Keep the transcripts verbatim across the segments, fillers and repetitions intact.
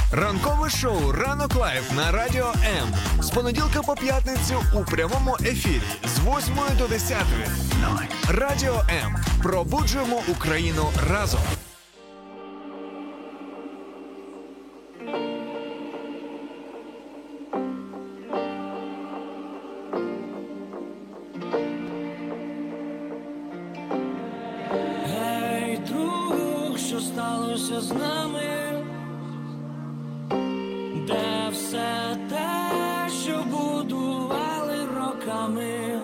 Ранкове шоу «Ранок Лайв» на Радіо М. З понеділка по п'ятницю у прямому ефірі з восьмої до десятої. Радіо М. Пробуджуємо Україну разом. Гей, друг, що сталося з нами? Де все те, що будували роками?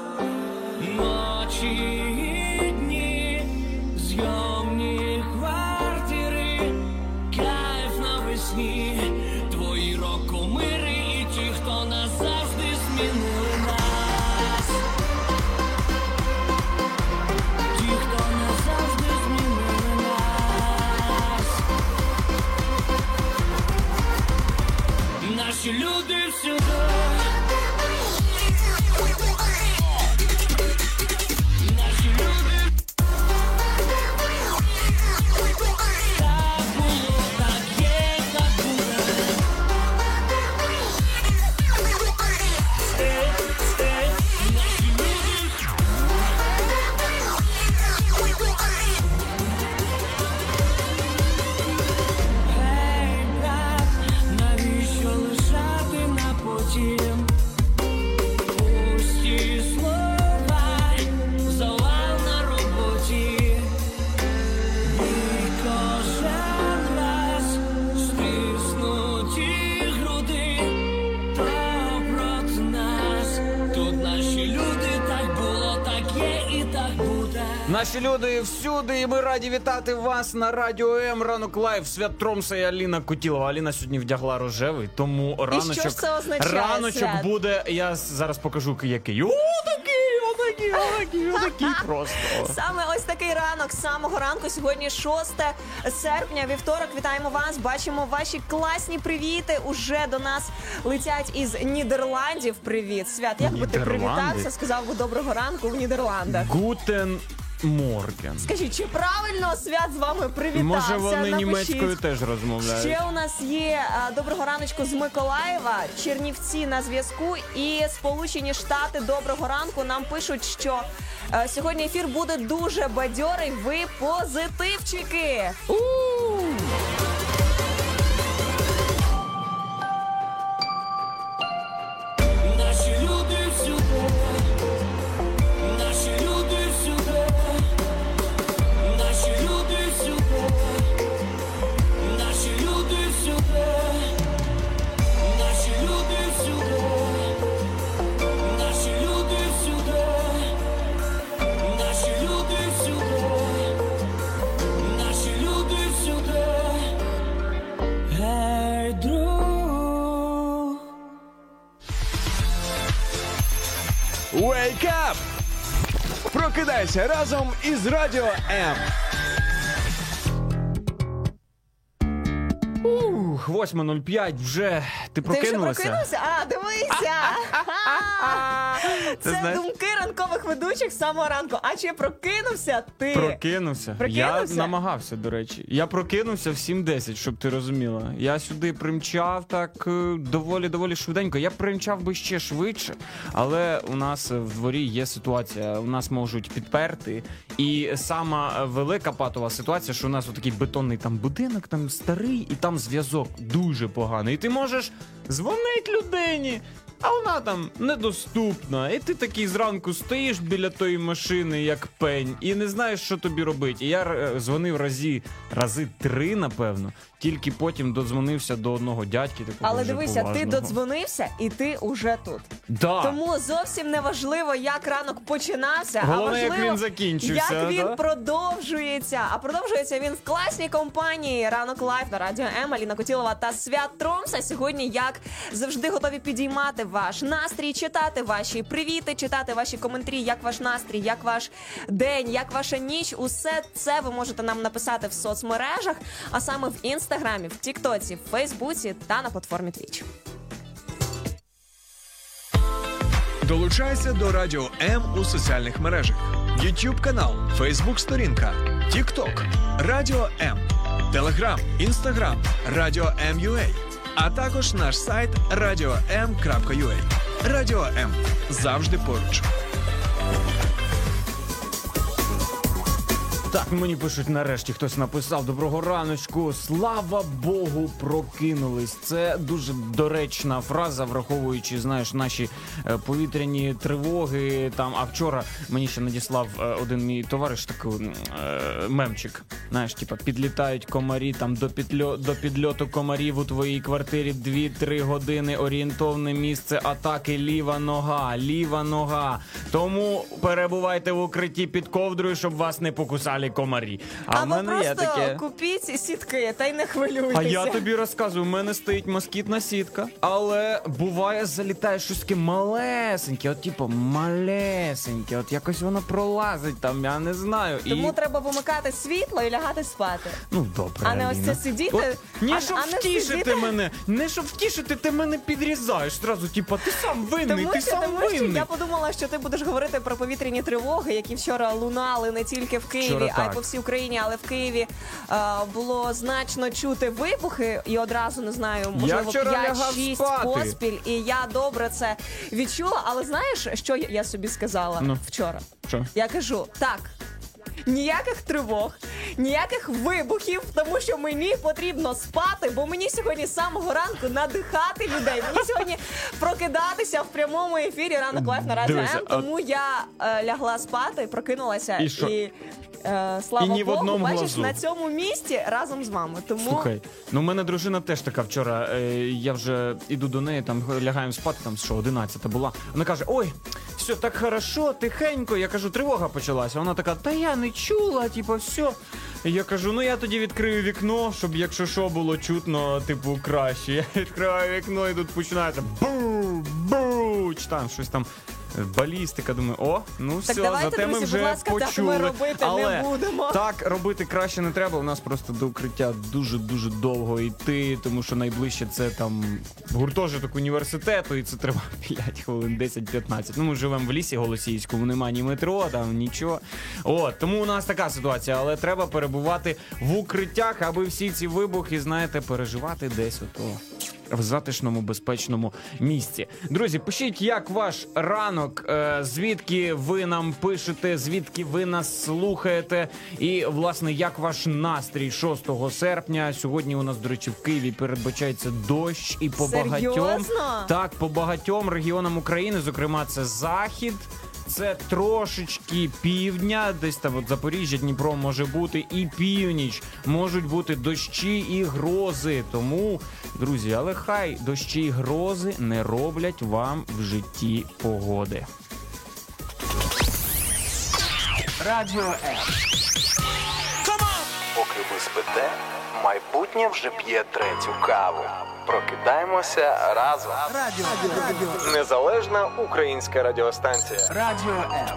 Ночі і дні, зйомні квартири, кайф навесні, твої рокомири і ті, хто назавжди змінили нас. Ті, хто назавжди змінили нас. Наші люди всюди. Наші люди. Так було, так є, так буде. Е, е, наші люди. Гей, брат, навіщо лишати на потім пусті слова, завал на роботі? І кожен раз стиснуті груди, то проти нас. Тут наші люди, так було, так є і так буде. Наші люди всюди, і ми раді вітати вас на Радіо М. Ранок Лайв. Свят Тромса і Аліна Кутілова. Аліна сьогодні вдягла рожевий, тому раночок, що ж це означає, раночок Свят? буде, я зараз покажу який. О, такий, отакий, отакий, отакий просто. Саме ось такий ранок, з самого ранку, сьогодні шосте серпня, вівторок. Вітаємо вас, бачимо ваші класні привіти. Уже до нас летять із Нідерландів. Привіт, Свят, як би ти Нідерланди? привітався, сказав би доброго ранку в Нідерландах? Гутен Морген. Скажіть, чи правильно Свят з вами привітався? Може вони Напишіть. німецькою теж розмовляють. Ще у нас є а, доброго раночку з Миколаєва, Чернівці на зв'язку і Сполучені Штати. Доброго ранку. Нам пишуть, що е, сьогодні ефір буде дуже бадьорий. Ви позитивчики. У-у-у! Наші люди всюди. Наші люди всюди. Наші люди всюди. Наші люди всюди. Наші люди всюди. Наші люди всюди. Наші люди всюди. Наші люди всюди. Гей, друг. Wake up! Прокидайся разом із Радіо М. Ух, восьма нуль п'ять, вже ти Ти вже прокинулася? прокинувся? А, дивися! Ти Це знаєш- думки ранкових ведучих з самого ранку. А чи прокинувся ти? Прокинувся. Прокинувся? Я намагався, до речі. Я прокинувся в сім десять, щоб ти розуміла. Я сюди примчав так доволі-доволі швиденько. Я примчав би ще швидше, але у нас в дворі є ситуація. У нас можуть підперти. І сама велика патова ситуація, що у нас отакий бетонний там будинок, там старий, і там зв'язок дуже поганий. І ти можеш дзвонити людині, а вона там недоступна. І ти такий зранку стоїш біля тої машини, як пень, і не знаєш, що тобі робити. І я е, дзвонив разі, рази три, напевно, тільки потім додзвонився до одного дядьки. Такого Але вже дивися, ти поважного. додзвонився і ти уже тут. Да. Тому зовсім не важливо, як ранок починався, Головне, а як важливо, він закінчився, як він да? продовжується. А продовжується він в класній компанії Ранок Лайв на Радіо М. Аліна Кутілова та Свят Тромса. Сьогодні, як завжди, готові підіймати ваш настрій, читати ваші привіти, читати ваші коментарі, як ваш настрій, як ваш день, як ваша ніч. Усе це ви можете нам написати в соцмережах, а саме в Інстаграмі, в Тіктоці, в Фейсбуці та на платформі Твіч. Долучайся до Радіо М у соціальних мережах. YouTube канал, Facebook сторінка, TikTok, Радіо М, Телеграм, Інстаграм, Радіо М.ua, а також наш сайт радіо ем крапка ю а. Радіо М. Завжди поруч. Так, мені пишуть, нарешті хтось написав: доброго раночку, слава Богу, прокинулись. Це дуже доречна фраза, враховуючи, знаєш, наші е, повітряні тривоги. Там, а вчора мені ще надіслав е, один мій товариш такий е, мемчик. Знаєш, типа, підлітають комарі, там до, підльо, до підльоту комарів у твоїй квартирі дві-три години, орієнтовне місце атаки ліва нога, ліва нога. Тому перебувайте в укритті під ковдрою, щоб вас не покусали комарі. А в Або мене просто є таке. купіть сітки та й не хвилюйтеся. А я тобі розказую, у мене стоїть москітна сітка, але буває залітає щось таке малесеньке, от типу малесеньке, от якось воно пролазить там, я не знаю. Тому І... треба вимикати світло і лягати спати. Ну, добре, А не ось Аліна. це сидіти. От, не а- щоб а не втішити сидіти. мене, не щоб втішити, ти мене підрізаєш зразу, типу, ти сам винний, Тому ти що, сам тому що винний. я подумала, що ти будеш говорити про повітряні тривоги, які вчора лунали не тільки в Києві, Вчора а й так. по всій Україні, але в Києві е, було значно чути вибухи і одразу, не знаю, можливо, вчора лягав п'ять-шість спати. поспіль. І я добре це відчула. Але знаєш, що я я собі сказала Ну. вчора? Що? Я кажу, так. Ніяких тривог, ніяких вибухів, тому що мені потрібно спати, бо мені сьогодні з самого ранку надихати людей. Мені сьогодні прокидатися в прямому ефірі «Ранок лайф» на Радіо Дивися, М. Тому я е, лягла спати, прокинулася І що? і, е, слава І ні в Богу, одному бачиш, глазу. на цьому місці разом з вами. Тому Слухай, ну в мене дружина теж така вчора. Е, я вже іду до неї, там лягаємо спати, там що, одинадцята була. Вона каже: ой, все так хорошо, тихенько. Я кажу, тривога почалася. Вона така: та я не чула, типу, все. І я кажу, ну я тоді відкрию вікно, щоб якщо що було чутно, типу, краще. Я відкриваю вікно і тут починається бу, бу, чи там щось там. Балістика, думаю, о, ну Так все, давайте, зате ми друзі, вже будь ласка, так почули. ми робити не Але будемо. так робити краще не треба. У нас просто до укриття дуже-дуже довго йти, тому що найближче це там гуртожиток університету, і це треба п'ять хвилин, десять-п'ятнадцять. Ну, ми живемо в лісі Голосіївському, немає ні метро, там нічого. От, тому у нас така ситуація, але треба перебувати в укриттях, аби всі ці вибухи, знаєте, переживати десь ото в затишному, безпечному місці. Друзі, пишіть, як ваш ранок, е, звідки ви нам пишете, звідки ви нас слухаєте, і, власне, як ваш настрій шостого серпня. Сьогодні у нас, до речі, в Києві передбачається дощ, і по багатьом, Серйозно? так, по багатьом регіонам України, зокрема, це Захід, це трошечки півдня, десь там от Запоріжжя, Дніпро може бути, і північ, можуть бути дощі і грози. Тому, друзі, але хай дощі і грози не роблять вам в житті погоди. Радіо М. Поки ви спите, майбутнє вже п'є третю каву. Прокидаємося разом. Радіо, радіо, Незалежна українська радіостанція. Радіо М.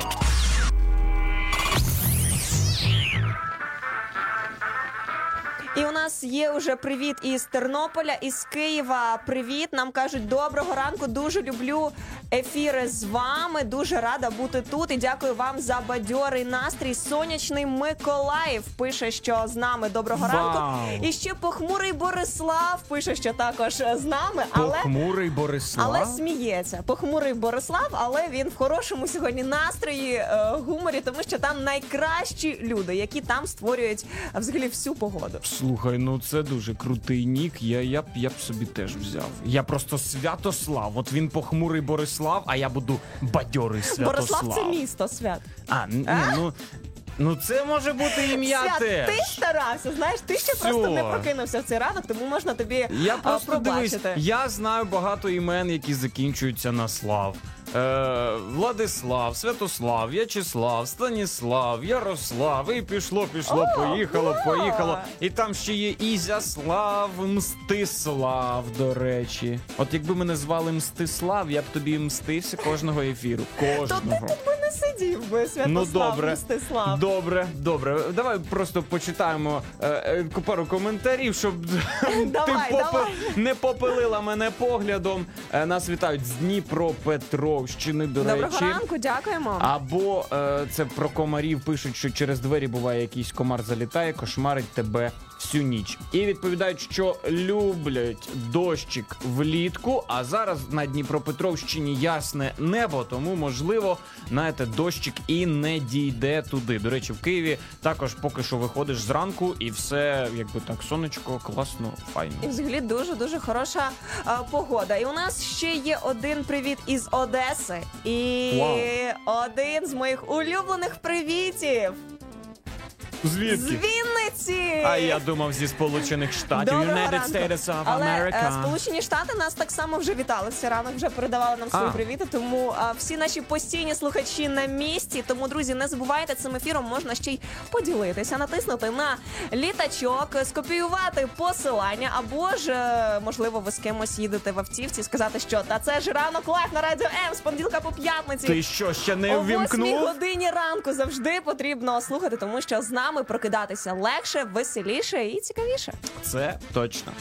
І у нас є уже привіт із Тернополя, із Києва. Привіт, нам кажуть, доброго ранку, дуже люблю ефіри з вами, дуже рада бути тут і дякую вам за бадьорий настрій. Сонячний Миколаїв пише, що з нами, доброго Вау. ранку. І ще похмурий Борислав пише, що також з нами, але... Похмурий Борислав. Але сміється. Похмурий Борислав, але він в хорошому сьогодні настрої, е, гуморі, тому що там найкращі люди, які там створюють е, взагалі всю погоду. Слухай, ну це дуже крутий нік, я, я, б, я б собі теж взяв. Я просто Святослав, от він похмурий Борислав, а я буду бадьорий Святослав. Борислав — це місто, Свят. А, ні, ну, ну це може бути ім'я Свят, теж. ти старався, знаєш, ти ще Всьо. просто не прокинувся в цей ранок, тому можна тобі Я е, просто дивись, пробачити. я знаю багато імен, які закінчуються на слав. Е, Владислав, Святослав, В'ячеслав, Станіслав, Ярослав, і пішло, пішло, О, поїхало, о! поїхало. І там ще є Ізяслав, Мстислав, до речі. От якби мене звали Мстислав, я б тобі мстився кожного ефіру. То ти Кожного. тут би не сидів. зрадів би Святослав Ну, добре. Мстислав. Добре, добре. Давай просто почитаємо е, е, пару коментарів, щоб Давай, ти попе- давай. не попилила мене поглядом. Е, нас вітають з Дніпропетровщини, до Доброго речі. ранку, дякуємо. Або е, це про комарів пишуть, що через двері буває якийсь комар залітає, кошмарить тебе всю ніч. І відповідають, що люблять дощик влітку, а зараз на Дніпропетровщині ясне небо, тому, можливо, знаєте, дощик і не дійде туди. До речі, в Києві також поки що виходиш зранку і все, якби так, сонечко, класно, файно. І взагалі дуже-дуже хороша а, погода. І у нас ще є один привіт із Одеси. І Вау. один з моїх улюблених привітів. З Звідки? Вінниці! А я думав, зі Сполучених Штатів. Доброго United ранку. States of Але е, America. Сполучені Штати нас так само вже вітали все ранок, вже передавали нам свої А. привіти. Тому а, всі наші постійні слухачі на місці. Тому, друзі, не забувайте, цим ефіром можна ще й поділитися, натиснути на літачок, скопіювати посилання, або ж, е, можливо, ви з кимось їдете в автівці, сказати, що та це ж ранок лайф на Радіо М з понеділка по п'ятниці. Ти що, ще не О восьмій ввімкнув? годині ранку завжди потрібно слухати, тому що з нами прокидатися легше, веселіше і цікавіше. Це точно.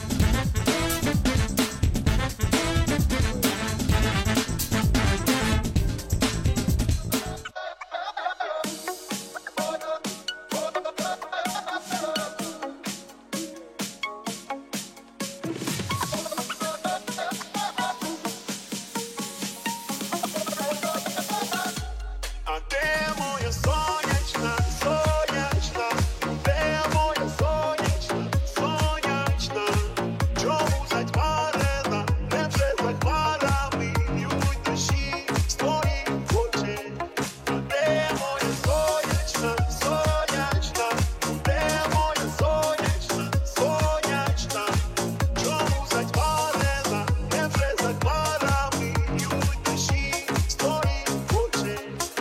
А де моя сонячна, сонячна, де моя сонячна, сонячна, чому затьмарена, невже за хмарами б'ють дощі з твоїх очей? А де моя сонячна, сонячна, де моя сонячна, сонячна, чому затьмарена, невже за хмарами б'ють дощі з твоїх очей?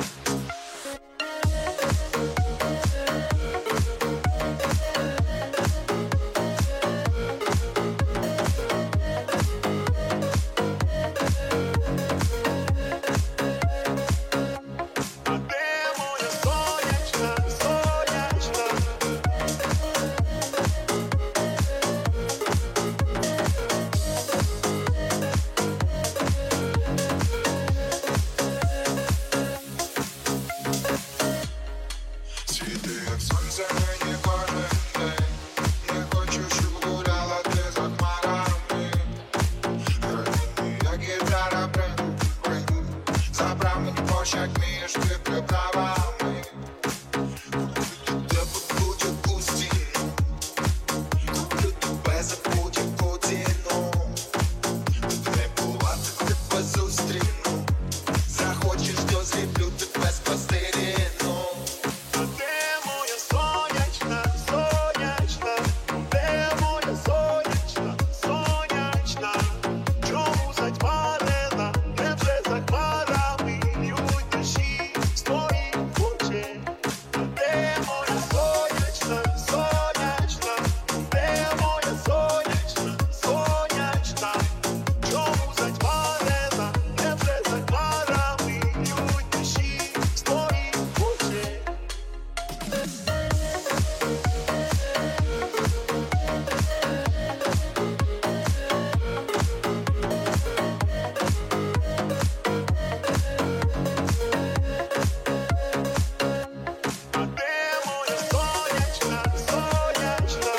А де моя сонячна, сонячна? Світи, як сонце мені кожен день. Не хочу, щоб гуляла ти за хмарами. Родинний, як гітара бренду, бренду. Забрав мені пощак між ти приправами. Куплю тебе будь-яку стіну. Куплю тебе за будь-яку ціну. Тут не була, так тебе зустріну. Захочеш, то зліплю тебе з пластиліну. А де моя сонячна, сонячна, де моя сонячна, сонячна, чому затьмарена, невже за хмарами б'ють дощі з твоїх очей? А де моя сонячна, сонячна, де моя сонячна, сонячна, чому затьмарена, невже за хмарами б'ють дощі з твоїх очей? А де моя сонячна, сонячна?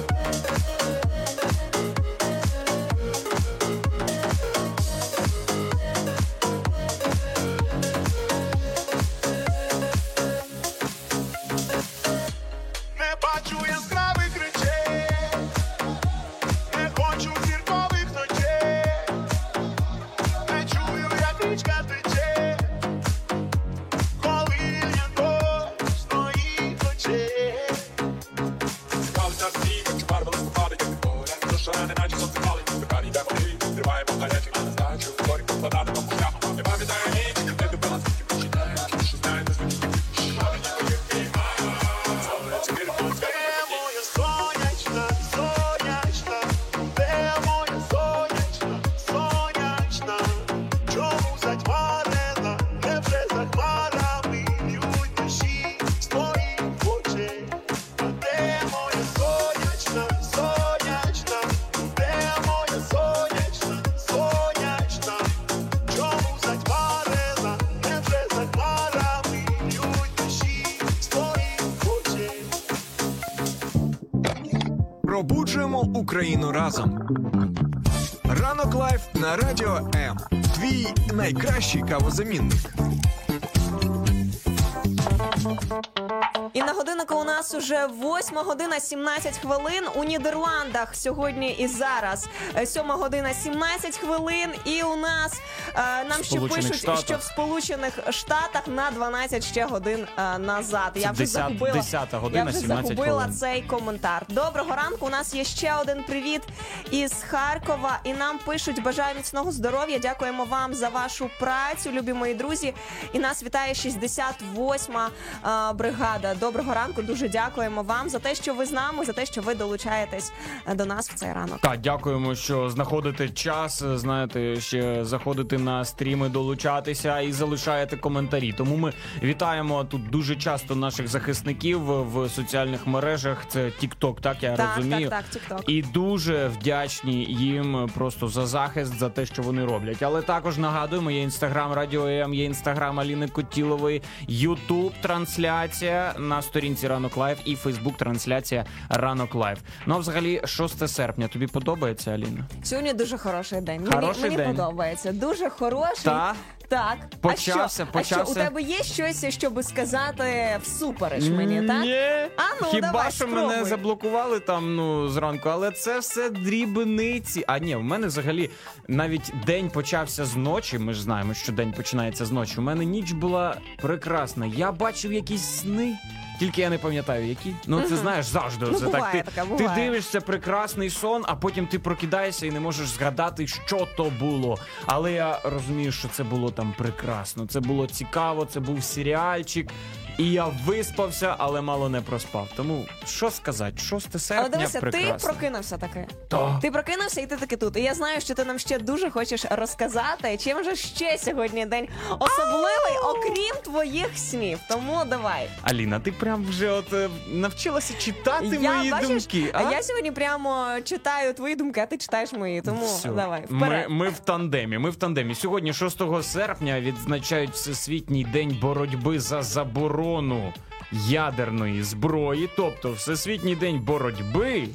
Не бачу яскравих речей, не хочу зіркових ночей, не чую, як річка тече, коли я дощ з моїх очей. Цікавить нас сніг, чи барва листопада, як від моря. Душа неначе сонце палить, тепер йдемо грі. Триваємо гарячі, а на здачу горі покладатимо по шляху. Не пам'ятаю ніч, де ти була скільки почитаю. Що знаю, не звичайно, що мені твоїх піймаю. Сонце вірить, Де моя сонячна, сонячна, де моя сонячна, сонячна, чому затьмарена, невже за хмарами пробуджуємо Україну разом. Ранок Лайф на Радіо М. Твій найкращий кавозамінник. І на годиннику у нас уже восьма година сімнадцять хвилин. У Нідерландах сьогодні і зараз сьома година сімнадцять хвилин. І у нас е, нам ще пишуть, Штатах. що в Сполучених Штатах на дванадцять ще годин е, назад. Це Я вже десята- загубила, десята година, я вже сімнадцять загубила хвилин. цей коментар. Доброго ранку. У нас є ще один привіт із Харкова. І нам пишуть: бажаю міцного здоров'я. Дякуємо вам за вашу працю, любі мої друзі. І нас вітає шістдесят восьма е, бригада. Доброго ранку, дуже дякуємо вам за те, що ви з нами, за те, що ви долучаєтесь до нас в цей ранок. Так, дякуємо, що знаходите час, знаєте, ще заходити на стріми, долучатися і залишаєте коментарі. Тому ми вітаємо тут дуже часто наших захисників в соціальних мережах. Це TikTok, так я Так, розумію. так, так, TikTok. І дуже вдячні їм просто за захист, за те, що вони роблять. Але також нагадуємо, є інстаграм Радіо М, є інстаграм Аліни Котілової, Ютуб трансляція на сторінці Ранок Лайф і Фейсбук трансляція Ранок Лайф. Ну а взагалі шосте серпня. Тобі подобається, Аліна? Сьогодні дуже хороший день. Хороший мені мені день. подобається. Дуже хороший. Та? Так. Почався, а що? почався. А що, у тебе є щось, щоб сказати всупереч мені, так? Ні. А ну, Хіба давай, що спробуй. мене заблокували там, ну, зранку, але це все дрібниці. А ні, в мене взагалі навіть день почався з ночі. Ми ж знаємо, що день починається з ночі. У мене ніч була прекрасна. Я бачив якісь сни. Тільки я не пам'ятаю, які. Ну, це знаєш завжди. Ну, це буває так. Ти, таке, ти буває. дивишся прекрасний сон, а потім ти прокидаєшся і не можеш згадати, що то було. Але я розумію, що це було там прекрасно. Це було цікаво, це був серіальчик. І я виспався, але мало не проспав. Тому що сказати, шосте серпня Але дивися, прекрасно. ти прокинувся таки. Та. Ти прокинувся і ти таки тут. І я знаю, що ти нам ще дуже хочеш розказати, чим же ще сьогодні день особливий, окрім твоїх снів. Тому давай. Аліна, ти прям вже от е, навчилася читати мої бачиш, думки. а я сьогодні прямо читаю твої думки, а ти читаєш мої. Тому Все. давай, Ми, вперед. ми в тандемі. Ми в тандемі. Сьогодні, шостого серпня, відзначають Всесвітній день боротьби за заборону ядерної зброї, тобто Всесвітній день боротьби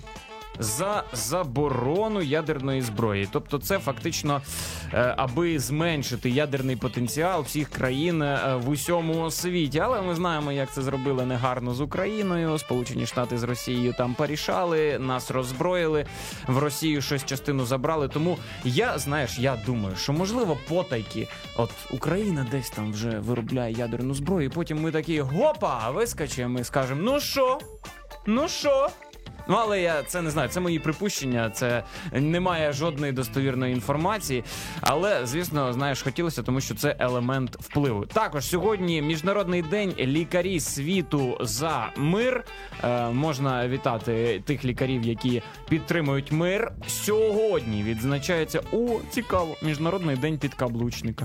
за заборону ядерної зброї. Тобто це фактично, е, аби зменшити ядерний потенціал всіх країн е, в усьому світі. Але ми знаємо, як це зробили негарно з Україною. Сполучені Штати з Росією там порішали, нас роззброїли, в Росію щось частину забрали. Тому я, знаєш, я думаю, що можливо потайки, от Україна десь там вже виробляє ядерну зброю, і потім ми такі, гопа, вискочимо і скажемо, ну що? Ну що? Ну, але я це не знаю, це мої припущення, це немає жодної достовірної інформації. Але, звісно, знаєш, хотілося, тому що це елемент впливу. Також сьогодні Міжнародний день лікарі світу за мир. Е, можна вітати тих лікарів, які підтримують мир. Сьогодні відзначається, о, цікаво, Міжнародний день підкаблучника.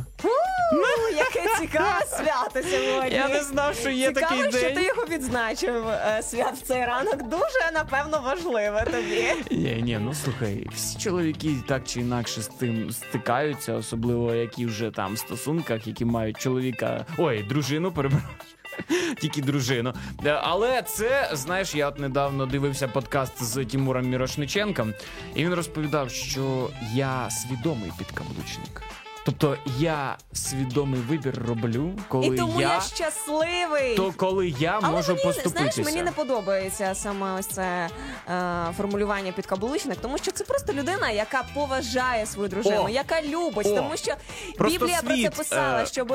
Ну, яке цікаве свято сьогодні. Я не знав, що є Цікаво, такий що день. ти його відзначив, е, свят, в цей ранок. Дуже, напевно, важливе тобі. Ні, ні, ну слухай, всі чоловіки так чи інакше з тим стикаються, особливо які вже там в стосунках, які мають чоловіка, ой, дружину, перебираю. Тільки дружину. Е, Але це, знаєш, я от недавно дивився подкаст з Тимуром Мірошниченком, і він розповідав, що я свідомий підкаблучник. Тобто я свідомий вибір роблю, коли І тому я, я, щасливий. то коли я Але можу мені, поступитися. знаєш, мені не подобається саме ось це е, формулювання підкаблучник, тому що це просто людина, яка поважає свою дружину, О! яка любить, О! тому що Просто Біблія про це світ, писала, е, щоб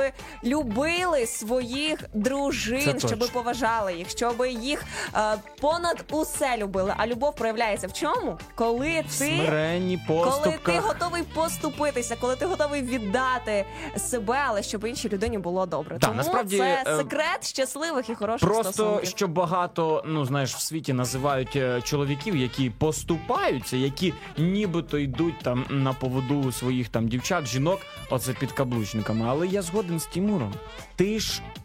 любили своїх дружин, Це щоб точно. поважали їх, щоб їх е, понад усе любили. А любов проявляється в чому? Коли ти Смиренні Коли поступках. ти готовий поступитися, коли ти готовий віддати себе, але щоб іншій людині було добре. Так, Тому насправді, це е, секрет щасливих і хороших Просто стосунків. що багато, ну знаєш, в світі називають е, чоловіків, які поступаються, які нібито йдуть там на поводу своїх там дівчат, жінок, оце підкаблучниками. Але я згоден з Тимуром. Ти ж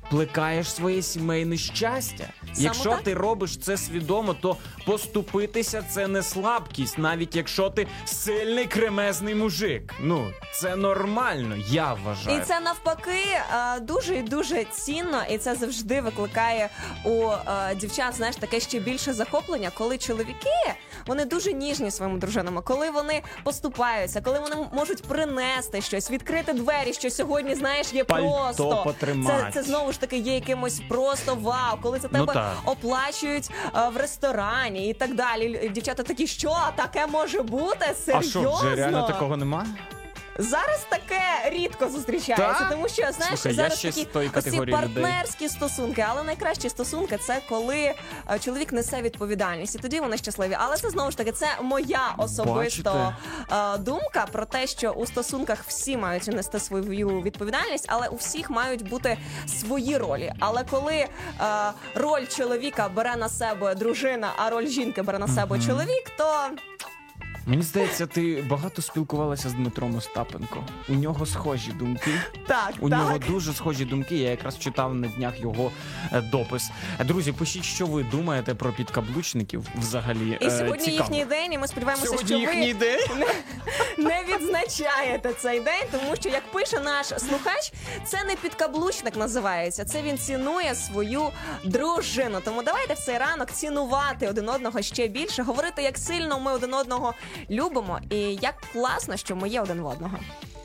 плекаєш своє сімейне щастя. Якщо так. ти робиш це свідомо, то поступитися – це не слабкість, навіть якщо ти сильний кремезний мужик. Ну, це нормально, я вважаю. І це навпаки е, дуже і дуже цінно, і це завжди викликає у е, дівчат, знаєш, таке ще більше захоплення, коли чоловіки, вони дуже ніжні своїми дружинами, коли вони поступаються, коли вони можуть принести щось, відкрити двері, що сьогодні, знаєш, є Пальто просто. потримать. Це, це знову ж таки є якимось просто вау, коли це Ну, тебе так. оплачують е, в ресторані і так далі. Дівчата такі, що, таке може бути? А Серйозно? що, вже реально такого нема? Зараз таке рідко зустрічається, Так? тому що, знаєш, Слухай, я зараз ще з такі тої оці категорії людей. партнерські стосунки, але найкращі стосунки – це коли е, чоловік несе відповідальність, і тоді вони щасливі. Але це, знову ж таки, це моя особиста е, думка про те, що у стосунках всі мають нести свою відповідальність, але у всіх мають бути свої ролі. Але коли е, роль чоловіка бере на себе дружина, а роль жінки бере на себе чоловік, то... Мені здається, ти багато спілкувалася з Дмитром Остапенко. У нього схожі думки. Так, У так. нього дуже схожі думки. Я якраз читав на днях його е, допис. Е, Друзі, пишіть, що ви думаєте про підкаблучників взагалі. І Е, сьогодні цікаво. їхній день, і ми сподіваємося, Сьогодні що їхній ви день? не, не відзначаєте цей день, тому що, як пише наш слухач, це не підкаблучник називається, це він цінує свою дружину. Тому давайте в цей ранок цінувати один одного ще більше, говорити, як сильно ми один одного любимо, і як класно, що ми є один в одного.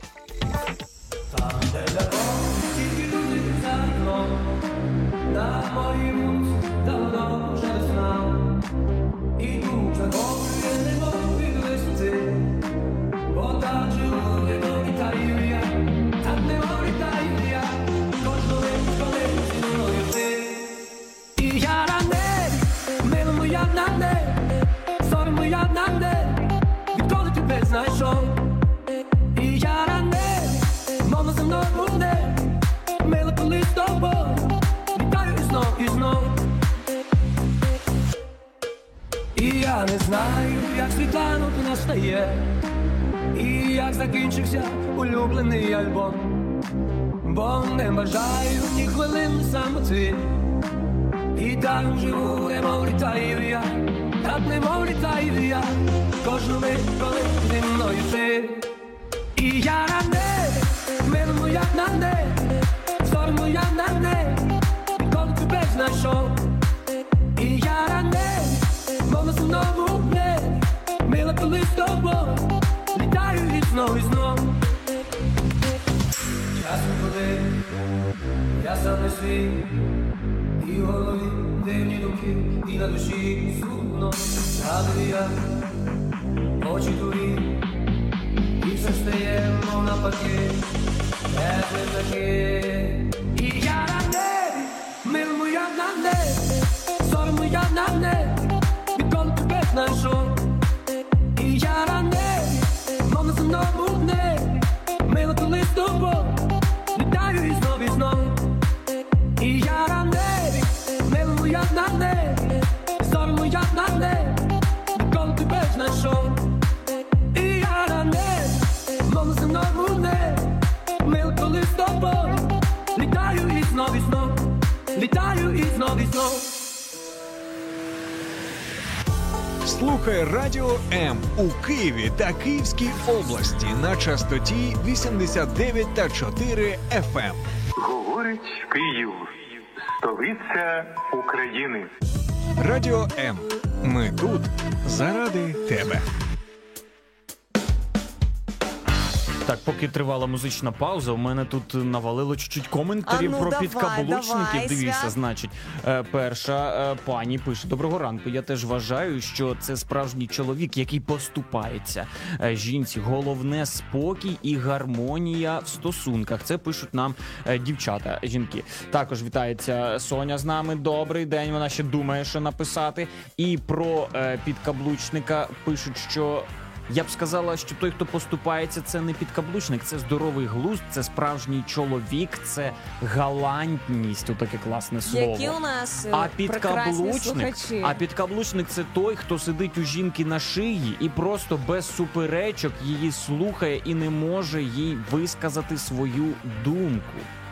На моїм давно вже знав. Іду за горою, не можу відвести, бо так живу, не літаю я, так не літаю я, кожну мить, коли зі мною ти. І я на небі, мила моя на небі, зоря моя на небі, відколи тебе знайшов. І я на небі, мама за мною в небі, мила коли з тобою, літаю і знов, і знов. І я не знаю, як світланок настає, і як закінчився улюблений альбом, бо не бажаю ні хвилин самоти, і так живу, немов літаю я, так немов літаю я, кожну мить, коли зі мною ти. І я на небі, мила моя на небі, зоря моя на небі, відколи тебе знайшов. І я на небі, мовно знову в небі, мила коли з тобою, літаю і знов, і знов. Часом ходи, я сам не свій, і в голові дивні думки, і на душі сумно. Згадую я, очі твої, і все стає, мов навпаки, не таке. І я на небі, мила моя на небі, зоря моя на небі, відколи тебе знайшов. І я на небі, мовно за мною в небі, мила коли з тобою, літаю і знов, і знов. І я на небі, мила моя на небі, зоря моя на небі, відколи тебе знайшов. І я на небі, мовно за мною в небі, мила коли з тобою, літаю і знов, і знов, літаю і знов, і знов. Слухай Радіо М у Києві та Київській області на частоті вісімдесят дев'ять та чотири еф ем. Говорить Київ, столиця України. Радіо М. Ми тут заради тебе. Так, поки тривала музична пауза, у мене тут навалило чуть-чуть коментарів А ну, про давай, підкаблучників. давай, Дивіться, Свят. значить, е, перша е, пані пише: доброго ранку. Я теж вважаю, що це справжній чоловік, який поступається е, жінці. Головне спокій і гармонія в стосунках. Це пишуть нам е, дівчата, жінки. Також вітається Соня з нами. Добрий день. Вона ще думає, що написати. І про е, підкаблучника пишуть, що я б сказала, що той, хто поступається, це не підкаблучник, це здоровий глузд, це справжній чоловік, це галантність, отаке класне слово. Які у нас е, А прекрасні підкаблучник, слухачі. а підкаблучник – це той, хто сидить у жінки на шиї і просто без суперечок її слухає і не може їй висказати свою думку.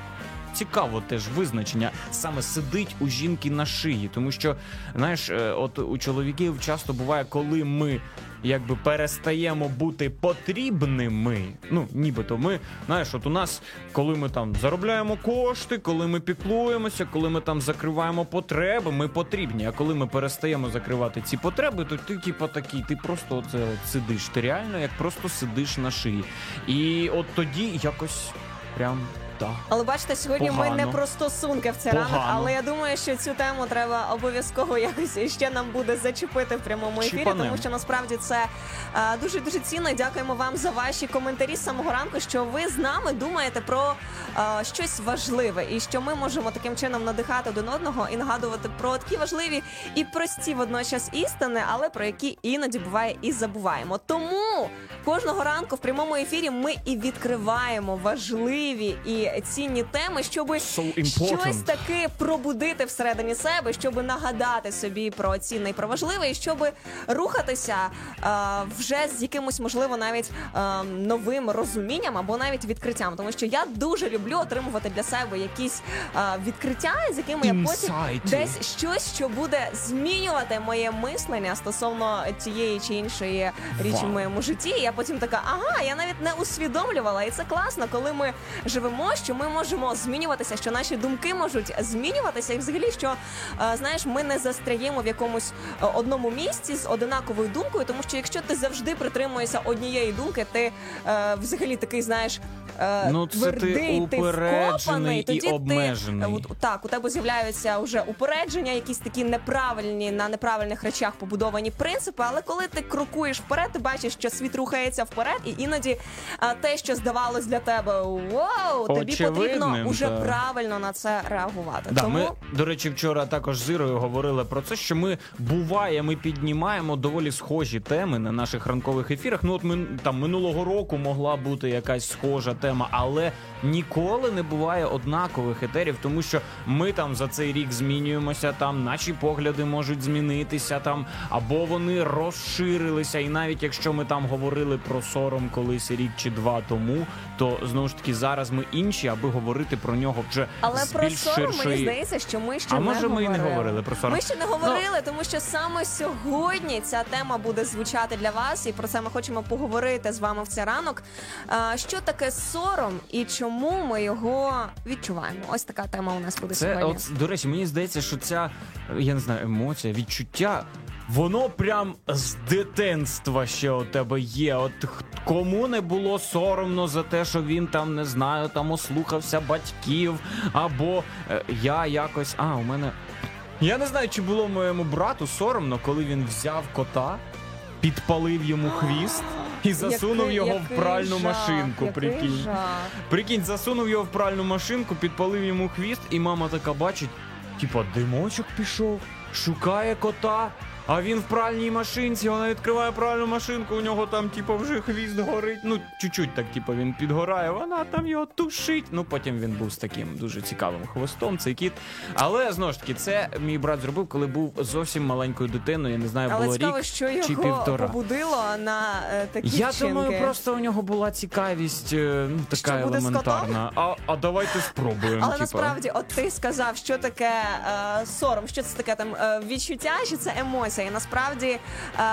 цікаво теж визначення. Саме сидить у жінки на шиї. Тому що, знаєш, е, от у чоловіків часто буває, коли ми якби перестаємо бути потрібними, ну, нібито ми, знаєш, от у нас, коли ми там заробляємо кошти, коли ми піклуємося, коли ми там закриваємо потреби, ми потрібні, а коли ми перестаємо закривати ці потреби, то ти, типу, такий, ти просто оце от сидиш, ти реально як просто сидиш на шиї. І от тоді якось прям... Так. Але бачите, сьогодні Погано. ми не про стосунки в цей ранок, Погано. але я думаю, що цю тему треба обов'язково якось ще нам буде зачепити в прямому ефірі, Чіпанем. тому що насправді це е, дуже-дуже цінно. І дякуємо вам за ваші коментарі з самого ранку, що ви з нами думаєте про е, щось важливе, і що ми можемо таким чином надихати один одного і нагадувати про такі важливі і прості водночас істини, але про які іноді буває і забуваємо. Тому кожного ранку в прямому ефірі ми і відкриваємо важливі і цінні теми, щоб So important. щось таки пробудити всередині себе, щоб нагадати собі про цінне і про важливе, і щоб рухатися е, вже з якимось, можливо, навіть е, новим розумінням або навіть відкриттям. Тому що я дуже люблю отримувати для себе якісь е, відкриття, з якими я потім Інсайти. десь щось, що буде змінювати моє мислення стосовно тієї чи іншої річі в Вау. моєму житті. І я потім така, ага, я навіть не усвідомлювала. І це класно, коли ми живемо, що ми можемо змінюватися, що наші думки можуть змінюватися, і взагалі, що, е, знаєш, ми не застряємо в якомусь е, одному місці з одинаковою думкою, тому що якщо ти завжди притримуєшся однієї думки, ти е, взагалі такий, знаєш, е, Ну, це ти твердий, ти упереджений вкопаний, і тоді обмежений. ти, от, так, у тебе з'являються вже упередження, якісь такі неправильні, на неправильних речах побудовані принципи, але коли ти крокуєш вперед, ти бачиш, що світ рухається вперед, і іноді е, те, що здавалось для тебе, вау, тобі потрібно Очевидним, уже так. правильно на це реагувати. Да, Тому ми, до речі, вчора також з Ірою говорили про це, що ми буває, ми піднімаємо доволі схожі теми на наших ранкових ефірах. Ну от ми там минулого року могла бути якась схожа тема, але ніколи не буває однакових етерів, тому що ми там за цей рік змінюємося, там наші погляди можуть змінитися, там або вони розширилися. І навіть якщо ми там говорили про сором колись рік чи два тому, то знову ж таки зараз ми інші, аби говорити про нього вже але з про більш сором, мені ширшої... здається, що ми ще А не може, ми і говорили. не говорили про сором? Ми ще не говорили, тому що саме сьогодні ця тема буде звучати для вас, і про це ми хочемо поговорити з вами в цей ранок. А, що таке сором і чому ми його відчуваємо? Ось така тема у нас буде Це, сьогодні. от, до речі, мені здається, що ця, я не знаю, емоція, відчуття, воно прям з дитинства ще у тебе є. От х- кому не було соромно за те, що він там, не знаю, там ослухався батьків, або е, я якось, а, у мене... Я не знаю, чи було моєму брату соромно, коли він взяв кота, підпалив йому хвіст і засунув Який- його який в пральну жах, машинку, який прикинь. жах. Прикинь, засунув його в пральну машинку, підпалив йому хвіст, і мама така бачить, типа, димочок пішов, шукає кота, а він в пральній машинці, вона відкриває пральну машинку, у нього там, типа, вже хвіст горить, ну, чуть-чуть так, типа, він підгорає, вона там його тушить. Ну, потім він був з таким дуже цікавим хвостом, цей кіт. Але, знову ж таки, це мій брат зробив, коли був зовсім маленькою дитиною, я не знаю, Але було цікаво, рік що чи його півтора. побудило на е, такі Я вчинки. думаю, просто у нього була цікавість, е, ну, така Що буде з елементарна. А, а давайте спробуємо. Але типа. насправді, от ти сказав, що таке е, сором, що це таке там е, відчуття, чи це емоція. І насправді е,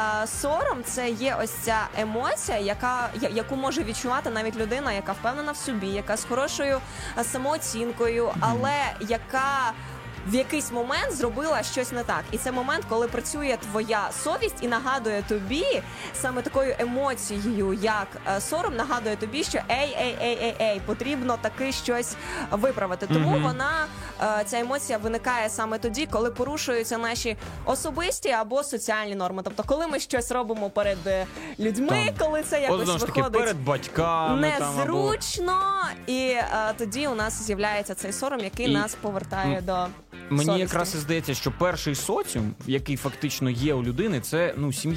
сором це є ось ця емоція, яка я- яку може відчувати навіть людина, яка впевнена в собі, яка з хорошою е, самооцінкою, але яка в якийсь момент зробила щось не так. І це момент, коли працює твоя совість і нагадує тобі саме такою емоцією, як е, сором, нагадує тобі, що ей, ей, ей, ей, ей, потрібно таки щось виправити. Тому Мгм. вона, е, ця емоція виникає саме тоді, коли порушуються наші особисті або соціальні норми. Тобто, коли ми щось робимо перед е, людьми, Там. коли це От, якось знову ж таки, виходить перед батьками там, або... незручно, і е, тоді у нас з'являється цей сором, який І- нас повертає М. до Мені совісті. якраз і здається, що перший соціум, який фактично є у людини, це, ну, сім'я.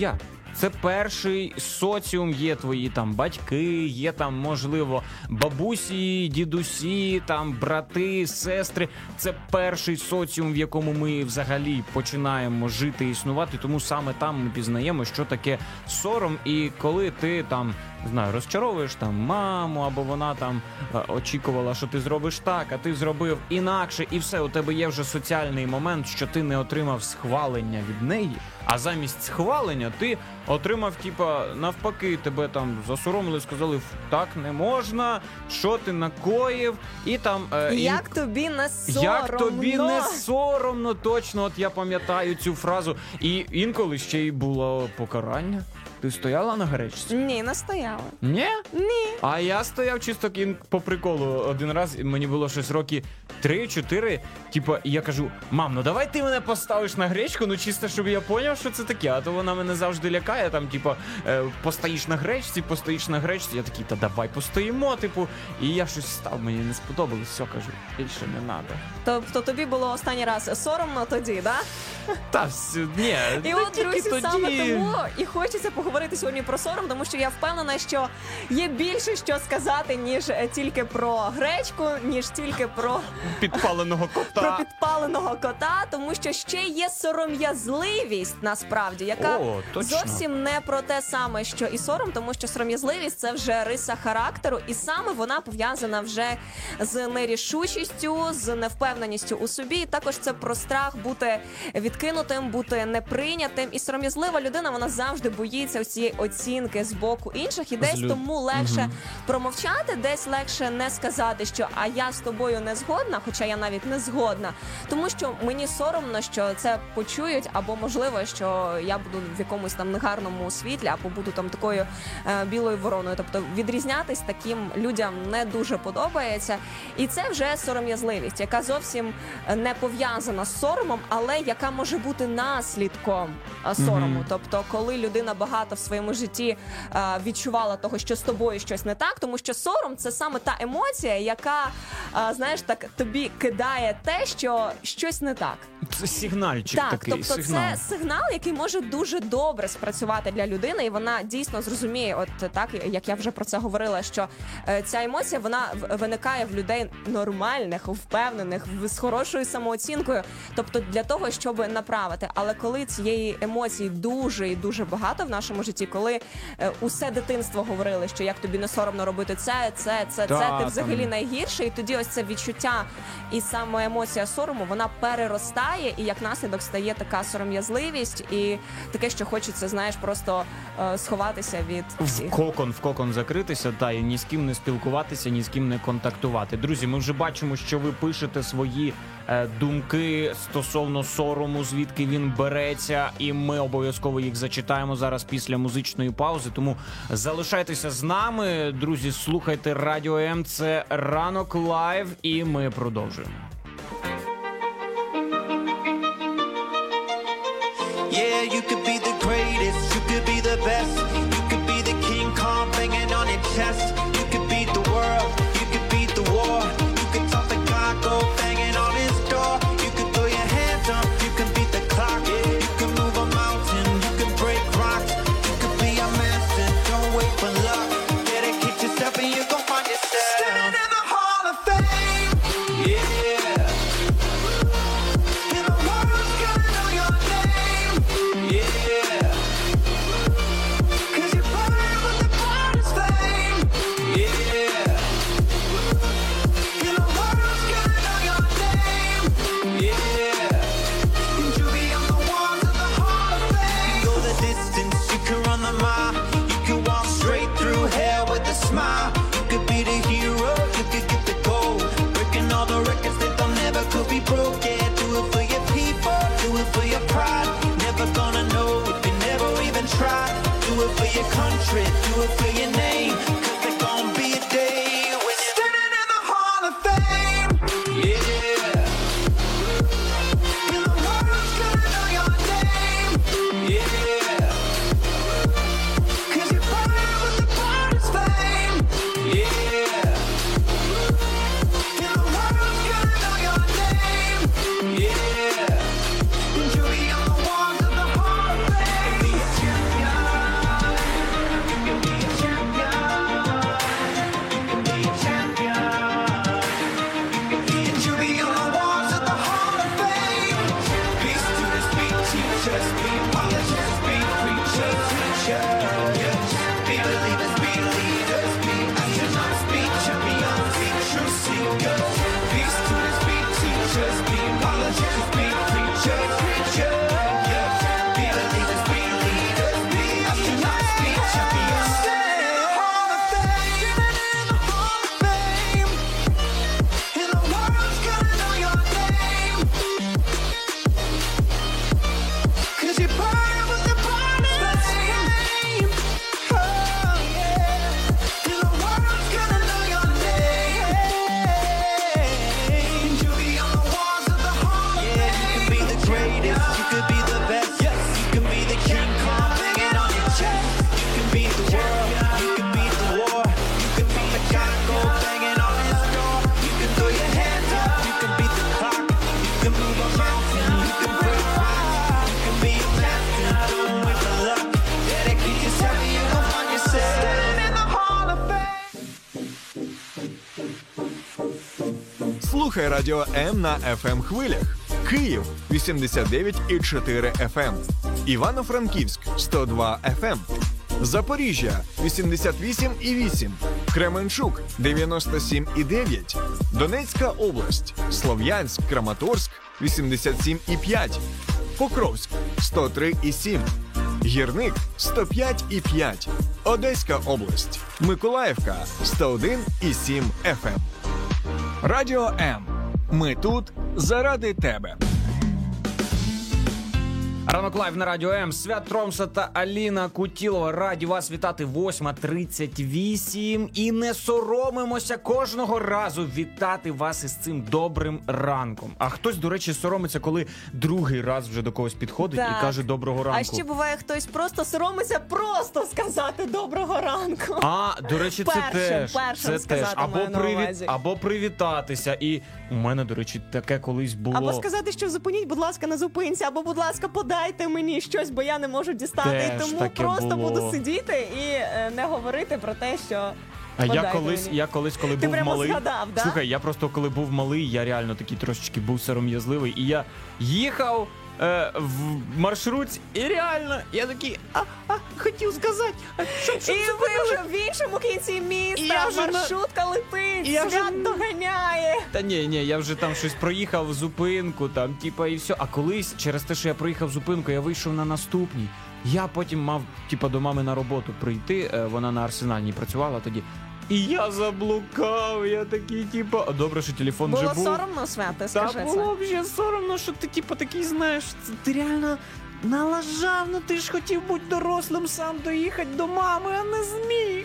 Це перший соціум, є твої там батьки, є там, можливо, бабусі, дідусі, там брати, сестри. Це перший соціум, в якому ми взагалі починаємо жити і існувати, тому саме там ми пізнаємо, що таке сором. І коли ти там, не знаю, розчаровуєш там маму, або вона там е, очікувала, що ти зробиш так, а ти зробив інакше, і все, у тебе є вже соціальний момент, що ти не отримав схвалення від неї, а замість схвалення ти отримав, типа, навпаки, тебе там засоромили, сказали, так не можна, що ти накоїв, і там... Е, Як ін... тобі не соромно? Як тобі не соромно, точно, от я пам'ятаю цю фразу. І інколи ще й було покарання. Ти стояла на гречці? Ні, не стояла. Ні? Ні. А я стояв чисто кін- по приколу один раз, мені було щось роки три-чотири, типу, і я кажу, мам, ну давай ти мене поставиш на гречку, ну чисто, щоб я поняв, що це таке, а то вона мене завжди лякає, там, типу, е, постоїш на гречці, постоїш на гречці, я такий, та давай постоїмо, типу, і я щось став, мені не сподобалось, все, кажу, більше не треба. Тобто тобі було останній раз соромно тоді, да? Та, все, ні, І та от, тільки друзі, тоді. саме тому і хочеться поговорити сьогодні про сором, тому що я впевнена, що є більше що сказати, ніж е, тільки про гречку, ніж тільки про, Підпаленого кота. про підпаленого кота, тому що ще є сором'язливість, насправді, яка О, точно. зовсім не про те саме, що і сором, тому що сором'язливість – це вже риса характеру, і саме вона пов'язана вже з нерішучістю, з невпевненістю у собі, і також це про страх бути відкинутим, бути неприйнятим, і сором'язлива людина, вона завжди боїться цієї оцінки з боку інших, і десь Злю- тому легше Мгм. промовчати, десь легше не сказати, що а я з тобою не згодна, хоча я навіть не згодна, тому що мені соромно, що це почують, або можливо, що я буду в якомусь там негарному світлі, або буду там такою е, білою вороною. Тобто відрізнятись таким людям не дуже подобається, і це вже сором'язливість, яка зовсім не пов'язана з соромом, але яка може бути наслідком е, сорому. Мгм. Тобто, коли людина багато в своєму житті е, відчувала того, що з тобою щось не так, тому що сором – це саме та емоція, яка, е, знаєш, так тобі кидає те, що щось не так. Це сигнальчик Так, такий, тобто сигнал. це сигнал, який може дуже добре спрацювати для людини, і вона дійсно зрозуміє, от так, як я вже про це говорила, що е, ця емоція, вона в- виникає в людей нормальних, впевнених, в- з хорошою самооцінкою, тобто для того, щоб направити. Але коли цієї емоції дуже і дуже багато в нашому житті, коли е, усе дитинство говорили, що як тобі не соромно робити це, це, це, Та, це, ти там. взагалі найгірше, і тоді ось це відчуття і саме емоція сорому, вона переростає, і як наслідок стає така сором'язливість, і таке, що хочеться, знаєш, просто е, сховатися від В всіх. кокон, в кокон закритися, та і ні з ким не спілкуватися, ні з ким не контактувати. Друзі, ми вже бачимо, що ви пишете свої е, думки стосовно сорому, звідки він береться, і ми обов'язково їх зачитаємо зараз після музичної паузи. Тому залишайтеся з нами, друзі. Слухайте Радіо М. Це Ранок Лайв, і ми продовжуємо. Yeah, you could be the greatest, you could be the best, you could be the King Kong banging on your chest, you could beat the world, you could beat the war, you could talk the God, go banging on his door, you could throw your hands up, you can beat the clock, you can move a mountain, you can break rocks, you could be a master, don't wait for luck, dedicate yourself and you gon' find yourself. Standing in the Hall of Fame, yeah. And the world's gonna know your name. Yeah, 'cause you burn with the brightest flame. Слухай Радіо М на еф ем хвилях. Київ вісімдесят дев'ять і чотири еф ем, Івано-Франківськ сто два еф ем, Запоріжжя вісімдесят вісім і вісім, Кременчук дев'яносто сім і дев'ять, Донецька область, Слов'янськ, Краматорськ вісімдесят сім і п'ять, Покровськ сто три і сім, Гірник сто п'ять і п'ять, Одеська область, Миколаївка сто один і сім еф ем. Радіо М. Ми тут заради тебе. Ранок лайв на Радіо М. Свят Тромса та Аліна Кутілова. Раді вас вітати. восьма тридцять вісім. І не соромимося кожного разу вітати вас із цим добрим ранком. А хтось, до речі, соромиться, коли другий раз вже до когось підходить Так. і каже доброго ранку. А ще буває, хтось просто соромиться просто сказати доброго ранку. А, до речі, це Першим, теж. першим Це сказати теж. Або, маю на привіт, увазі. або привітатися. І у мене, до речі, таке колись було. Або сказати, що зупиніть, будь ласка, на зупинці, або, будь ласка, подайте мені щось, бо я не можу дістати. Теж І тому таке просто було. буду сидіти і е, не говорити про те, що А я подайте колись, мені. я колись, коли Ти був прямо малий, згадав, да? слухай, я просто коли був малий, я реально такий трошечки був сором'язливий, і я їхав е, в маршрутці, і реально я такий, а, а хотів сказати, а що, що, І що, ви вже в іншому кінці І міста, я вже на- маршрутка летить, І я вже- свят доганяє. Та ні, ні, я вже там щось проїхав зупинку, там, типа, і все. А колись, через те, що я проїхав зупинку, я вийшов на наступній. Я потім мав, типа, до мами на роботу прийти, е, вона на Арсенальній працювала тоді. І я заблукав, я такий, типа, а добре, що телефон Було вже був. соромно, Свята, скажи Та це. було б соромно, що ти, типу, такий, знаєш, це ти реально налажав, ну ти ж хотів бути дорослим, сам доїхати до мами, а не зміг.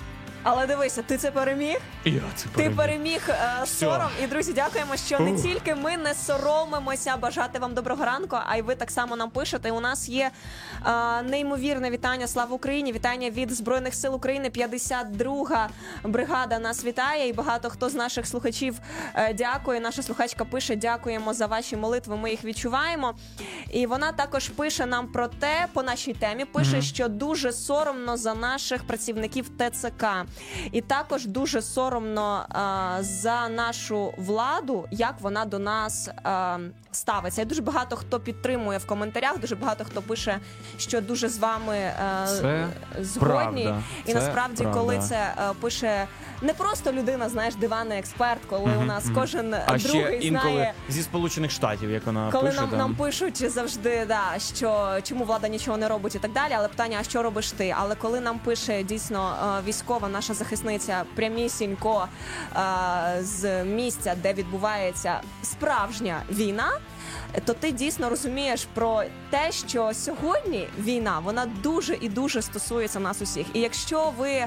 Але дивися, ти це переміг? І я це Ти переміг. переміг е, Всьо. сором. І, друзі, дякуємо, що не Ух. тільки ми не соромимося бажати вам доброго ранку, а й ви так само нам пишете. У нас є е, неймовірне вітання. Слава Україні! Вітання від Збройних сил України. п'ятдесят друга бригада нас вітає. І багато хто з наших слухачів е, дякує. Наша слухачка пише: дякуємо за ваші молитви, ми їх відчуваємо. І вона також пише нам про те, по нашій темі, пише, Мгм. що дуже соромно за наших працівників ТЦК. І також дуже соромно а, за нашу владу, як вона до нас а, ставиться. І дуже багато хто підтримує в коментарях, дуже багато хто пише, що дуже з вами а, Це згодні. правда. І Це насправді, правда. коли це а, пише не просто людина, знаєш, диванний експерт, коли Мгм, у нас мгм. кожен А ще другий інколи знає. зі Сполучених Штатів, як вона Коли пише. нам, там. нам пишуть завжди, да, що чому влада нічого не робить і так далі, але питання, а що робиш ти? Але коли нам пише дійсно е, військова наша захисниця прямісінько е, з місця, де відбувається справжня війна, то ти дійсно розумієш про те, що сьогодні війна, вона дуже і дуже стосується нас усіх. І якщо ви е,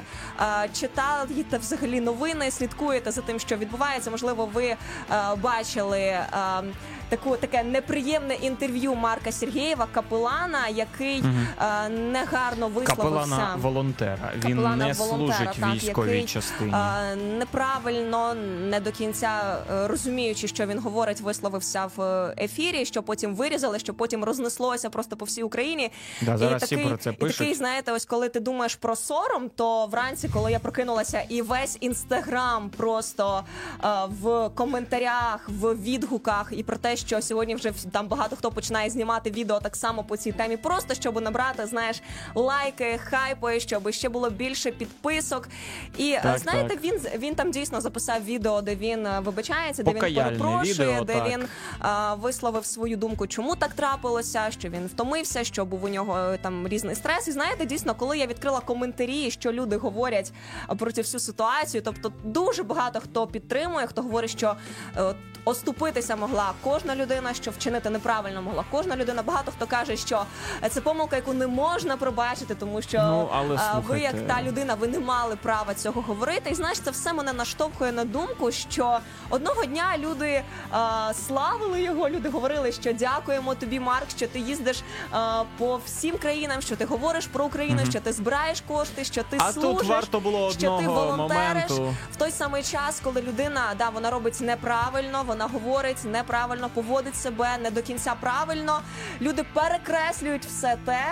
читаєте взагалі новини, слідкуєте за тим, що відбувається, можливо, ви е, бачили е, таку таке неприємне інтерв'ю Марка Сергєєва, капелана, який Мгм. е, негарно висловився. Капелана волонтера. Він Капелана не волонтера, служить так, військовій який, частині. е, неправильно, не до кінця е, розуміючи, що він говорить, висловився в е, ефірі, що потім вирізали, що потім рознеслося просто по всій Україні. Да, зараз і всі такий, про це і пишуть. такий, знаєте, ось коли ти думаєш про сором, то вранці, коли я прокинулася, і весь інстаграм просто е, в коментарях, в відгуках, і про те, що сьогодні вже в- там багато хто починає знімати відео так само по цій темі, просто щоб набрати, знаєш, лайки, хайпи, щоб ще було більше підписок. І е, Так, знаєте, так. він він там дійсно записав відео, де він е, вибачається, де він Покаяльне перепрошує, відео, де так. він е, висловив свою думку, чому так трапилося, що він втомився, що був у нього е, там різний стрес. І знаєте, дійсно, коли я відкрила коментарі, що люди говорять е, про цю всю ситуацію, тобто дуже багато хто підтримує, хто говорить, що е, от, оступитися могла кожна людина, що вчинити неправильно могла кожна людина. Багато хто каже, що е, це помилка, яку не можна пробачити, тому що Ну, але е, ви, слухайте. як та людина, ви не мали права цього говорити. І знаєш, це все мене наштовхує на думку, що одного дня люди е, славили його, люди говорили, що дякуємо тобі, Марк, що ти їздиш е, по всім країнам, що ти говориш про Україну, Мгм. що ти збираєш кошти, що ти А служиш, тут варто було що ти одного волонтериш. моменту. В той самий час, коли людина, да, вона робить неправильно, вона говорить неправильно, поводить себе не до кінця правильно, люди перекреслюють все те.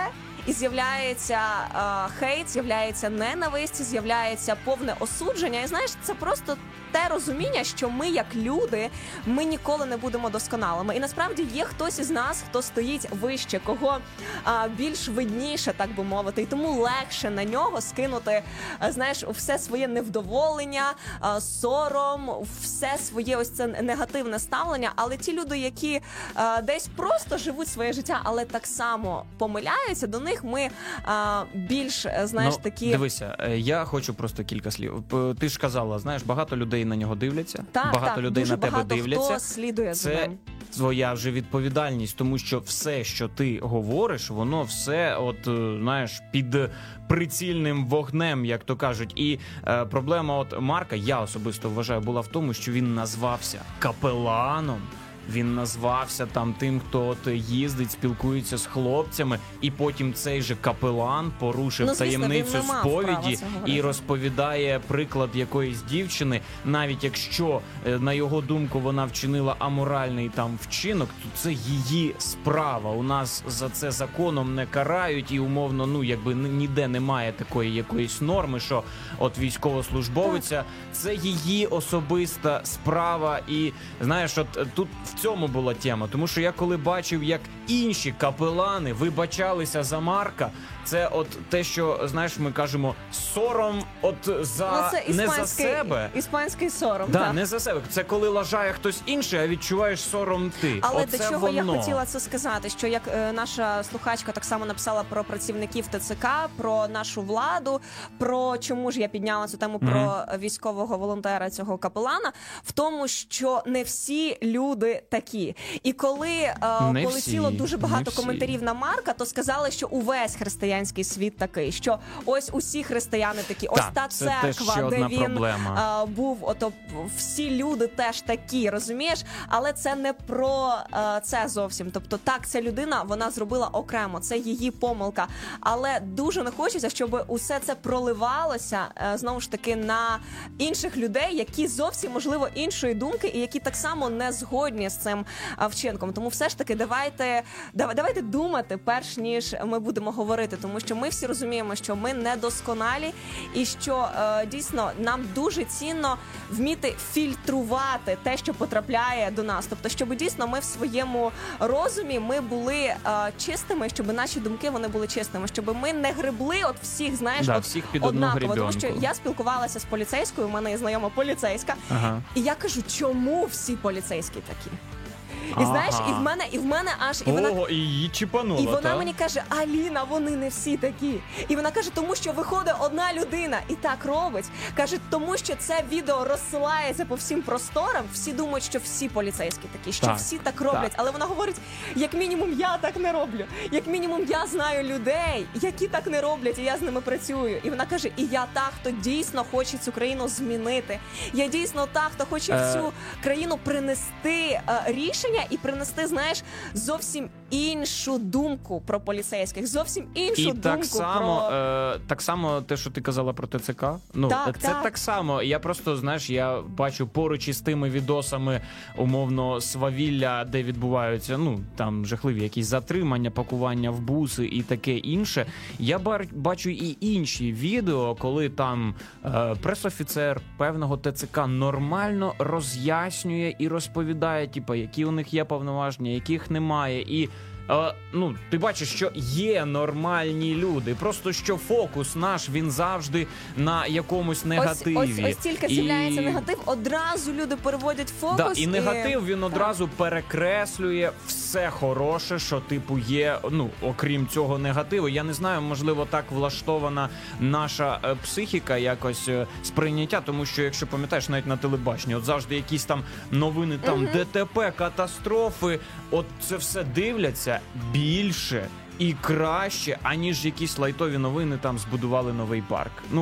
і з'являється е, хейт, з'являється ненависть, з'являється повне осудження. І знаєш, це просто те розуміння, що ми, як люди, ми ніколи не будемо досконалими. І насправді є хтось із нас, хто стоїть вище, кого а, більш видніше, так би мовити, і тому легше на нього скинути, а, знаєш, все своє невдоволення, а, сором, все своє ось це негативне ставлення. Але ті люди, які а, десь просто живуть своє життя, але так само помиляються, до них ми а, більш, знаєш, ну, такі... Дивися, я хочу просто кілька слів. Ти ж казала, знаєш, багато людей на нього дивляться, так, багато так, людей дуже на тебе багато дивляться. Хто слідує за Це ним. твоя вже відповідальність, тому що все, що ти говориш, воно все, от знаєш, під прицільним вогнем, як то кажуть. І е, проблема от Марка, я особисто вважаю, була в тому, що він назвався капеланом. Він назвався там тим, хто от їздить, спілкується з хлопцями, і потім цей же капелан порушив ну, звісно, таємницю сповіді і розповідає розповідає приклад якоїсь дівчини, навіть якщо, на його думку, вона вчинила аморальний там вчинок, то це її справа. У нас за це законом не карають і умовно, ну, якби ніде немає такої якоїсь норми, що от військовослужбовиця, це її особиста справа. І, знаєш, от тут в цьому була тема, тому що я коли бачив, як інші капелани вибачалися за Марка, це от те, що, знаєш, ми кажемо, сором от за, ну, не за себе. Іспанський сором. Да, так. не за себе. Це коли лажає хтось інший, а відчуваєш сором ти. Але Оце до чого воно. я хотіла це сказати, що як е, наша слухачка так само написала про працівників ТЦК, про нашу владу, про чому ж я підняла цю тему, mm-hmm. про військового волонтера, цього капелана, в тому, що не всі люди такі. І коли е, полетіло всі, дуже багато коментарів на Марка, то сказали, що увесь християнський світ такий, що ось усі християни такі, ось так, та церква, де він проблема. Е, був, ото всі люди теж такі, розумієш? Але це не про е, це зовсім. Тобто так, ця людина, вона зробила окремо, це її помилка. Але дуже не хочеться, щоб усе це проливалося, е, знову ж таки, на інших людей, які зовсім, можливо, іншої думки і які так само не згодні з цим е, вчинком. Тому все ж таки давайте, давайте думати, перш ніж ми будемо говорити, тому що ми всі розуміємо, що ми недосконалі і що е, дійсно нам дуже цінно вміти фільтрувати те, що потрапляє до нас. Тобто, щоб дійсно ми в своєму розумі ми були е, чистими, щоб наші думки вони були чистими, щоб ми не гребли от всіх, знаєш, да, от всіх під однаково. Тому що я спілкувалася з поліцейською, у мене є знайома поліцейська, ага. і я кажу, чому всі поліцейські такі? І ага. знаєш, і в мене, і в мене аж і Ого, вона і її чіпанула, і вона та? мені каже: Аліна, вони не всі такі. І вона каже, тому що виходить одна людина і так робить. Каже, тому що це відео розсилається по всім просторам. Всі думають, що всі поліцейські такі, що так. всі так роблять. Так. Але вона говорить, як мінімум я так не роблю. Як мінімум я знаю людей, які так не роблять, і я з ними працюю. І вона каже, і я та, хто дійсно хоче цю країну змінити. Я дійсно та, хто хоче е... в цю країну принести е, рішення і принести, знаєш, зовсім іншу думку про поліцейських, зовсім іншу і думку так само, про... е, так само те, що ти казала про ТЦК, ну, так, це так. так само. Я просто, знаєш, я бачу поруч із тими відосами, умовно, свавілля, де відбуваються, ну, там, жахливі якісь затримання, пакування в буси і таке інше. Я бачу і інші відео, коли там е, пресофіцер певного ТЦК нормально роз'яснює і розповідає, типу, які у них є повноваження, яких немає. І Uh, ну, ти бачиш, що є нормальні люди, просто що фокус наш, він завжди на якомусь негативі. Ось, ось, ось тільки з'являється і... негатив, одразу люди переводять фокус. Да, і негатив, і... він одразу так. перекреслює все хороше, що, типу, є, ну, окрім цього негативу. Я не знаю, можливо, так влаштована наша е, психіка, якось е, сприйняття, тому що, якщо пам'ятаєш, навіть на телебаченні, от завжди якісь там новини, там, угу. ДТП, катастрофи, от це все дивляться більше і краще, аніж якісь лайтові новини, там збудували новий парк. Ну,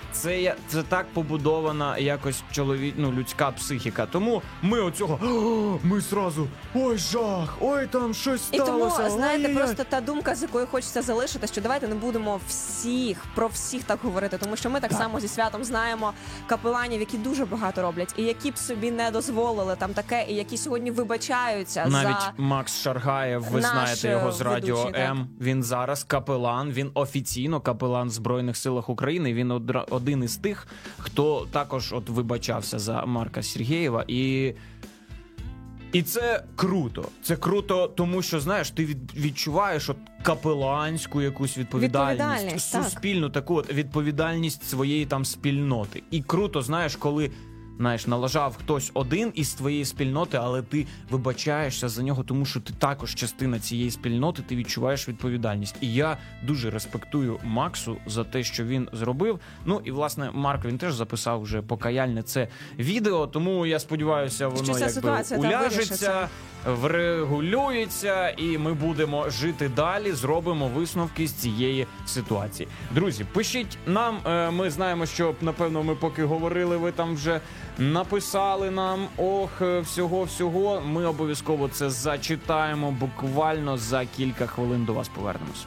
це, я- це так побудована якось чоловік, ну, людська психіка. Тому ми оцього, «О, ми зразу, ой, жах, ой, там щось І тому, сталося. знаєте, ой-ой-ой». просто та думка, з якою хочеться залишити, що давайте не будемо всіх, про всіх так говорити, тому що ми так, Так. само зі святом знаємо капеланів, які дуже багато роблять, і які б собі не дозволили там таке, і які сьогодні вибачаються Навіть за... Макс Шаргаєв, ви Наш, знаєте його з е, Радіо ведучий, так. М. Він зараз капелан, він офіційно капелан в Збройних силах України. Він одра- один із тих, хто також от вибачався за Марка Сергєєва. І І це круто. Це круто, тому що, знаєш, ти від, відчуваєш от капеланську якусь відповідальність, Відповідальність, так. суспільну таку от відповідальність своєї там спільноти. І круто, знаєш, коли, знаєш, налажав хтось один із твоєї спільноти, але ти вибачаєшся за нього, тому що ти також частина цієї спільноти, ти відчуваєш відповідальність. І я дуже респектую Максу за те, що він зробив. Ну і, власне, Марк, він теж записав вже покаяльне це відео, тому я сподіваюся, воно Що ця якби ситуація там уляжеться, вирішиться. врегулюється, і ми будемо жити далі, зробимо висновки з цієї ситуації. Друзі, пишіть нам, е, ми знаємо, що, напевно, ми поки говорили, ви там вже написали нам, ох, е, всього-всього, ми обов'язково це зачитаємо, буквально за кілька хвилин до вас повернемось.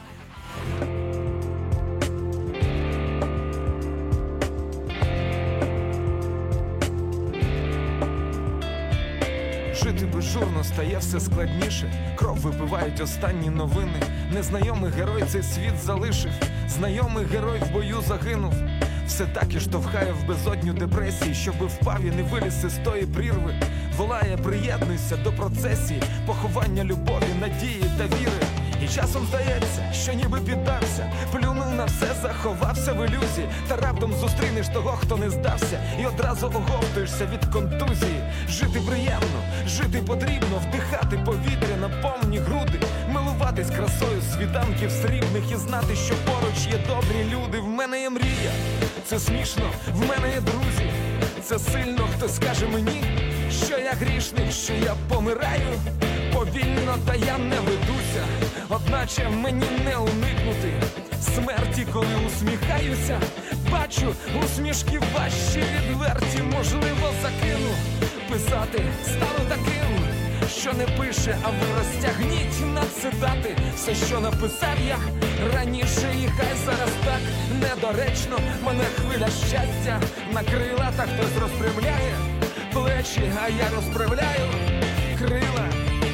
Жити безжурно стає все складніше. Кров випивають останні новини. Незнайомий герой цей світ залишив. Знайомий герой в бою загинув. Все так і штовхає в безодню депресії, щоби впав і не виліз із тої прірви. Волає, приєднуйся до процесії, поховання любові, надії та віри. І часом здається, що ніби піддався, плюнув на все, заховався в ілюзії. Та раптом зустрінеш того, хто не здався, і одразу оговтуєшся від контузії. Жити приємно, жити потрібно, вдихати повітря на повні груди, милуватись красою світанків срібних і знати, що поруч є добрі люди. В мене є мрія, це смішно, в мене є друзі, це сильно, хто скаже мені, що я грішник, що я помираю повільно, та я не ведуся, одначе мені не уникнути смерті, коли усміхаюся. Бачу усмішки важчі, відверті, можливо, закину писати, стану таким, що не пише, а ви розтягніть на цитати все, що написав я раніше, і хай зараз так недоречно мене хвиля щастя накрила, та хтось розпрямляє плечі, а я розправляю крила.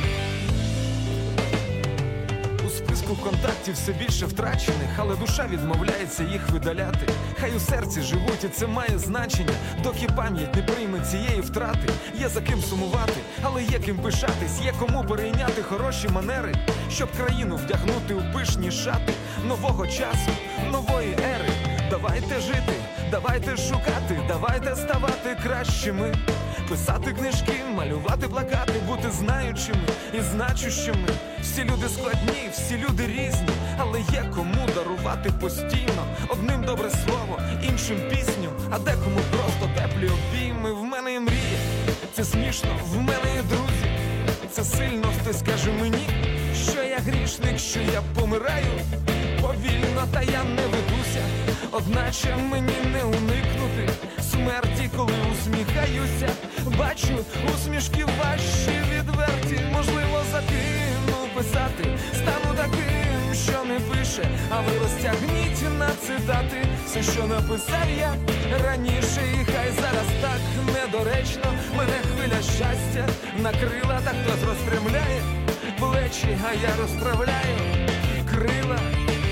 У списку контактів все більше втрачених, але душа відмовляється їх видаляти. Хай у серці живуть, і це має значення, доки пам'ять не прийме цієї втрати. Є за ким сумувати, але є ким пишатись, є кому перейняти хороші манери, щоб країну вдягнути у пишні шати нового часу, нової ери. Давайте жити, давайте шукати, давайте ставати кращими, писати книжки, малювати плакати, бути знаючими і значущими. Всі люди складні, всі люди різні, але є кому дарувати постійно. Одним добре слово, іншим пісню, а декому просто теплі обійми. В мене є мрія, це смішно, в мене є друзі, це сильно, хтось скаже мені, що я грішник, що я помираю повільно, та я не ведуся, одначе мені не уникнути смерті, коли усміхаюся. Бачу усмішки важчі, відверті, можливо, закину писати, стану таким, що не пише, а ви розтягніть на цитати все, що написав я раніше, і хай зараз так недоречно мене хвиля щастя накрила, та хтось розпрямляє плечі, а я розправляю крила.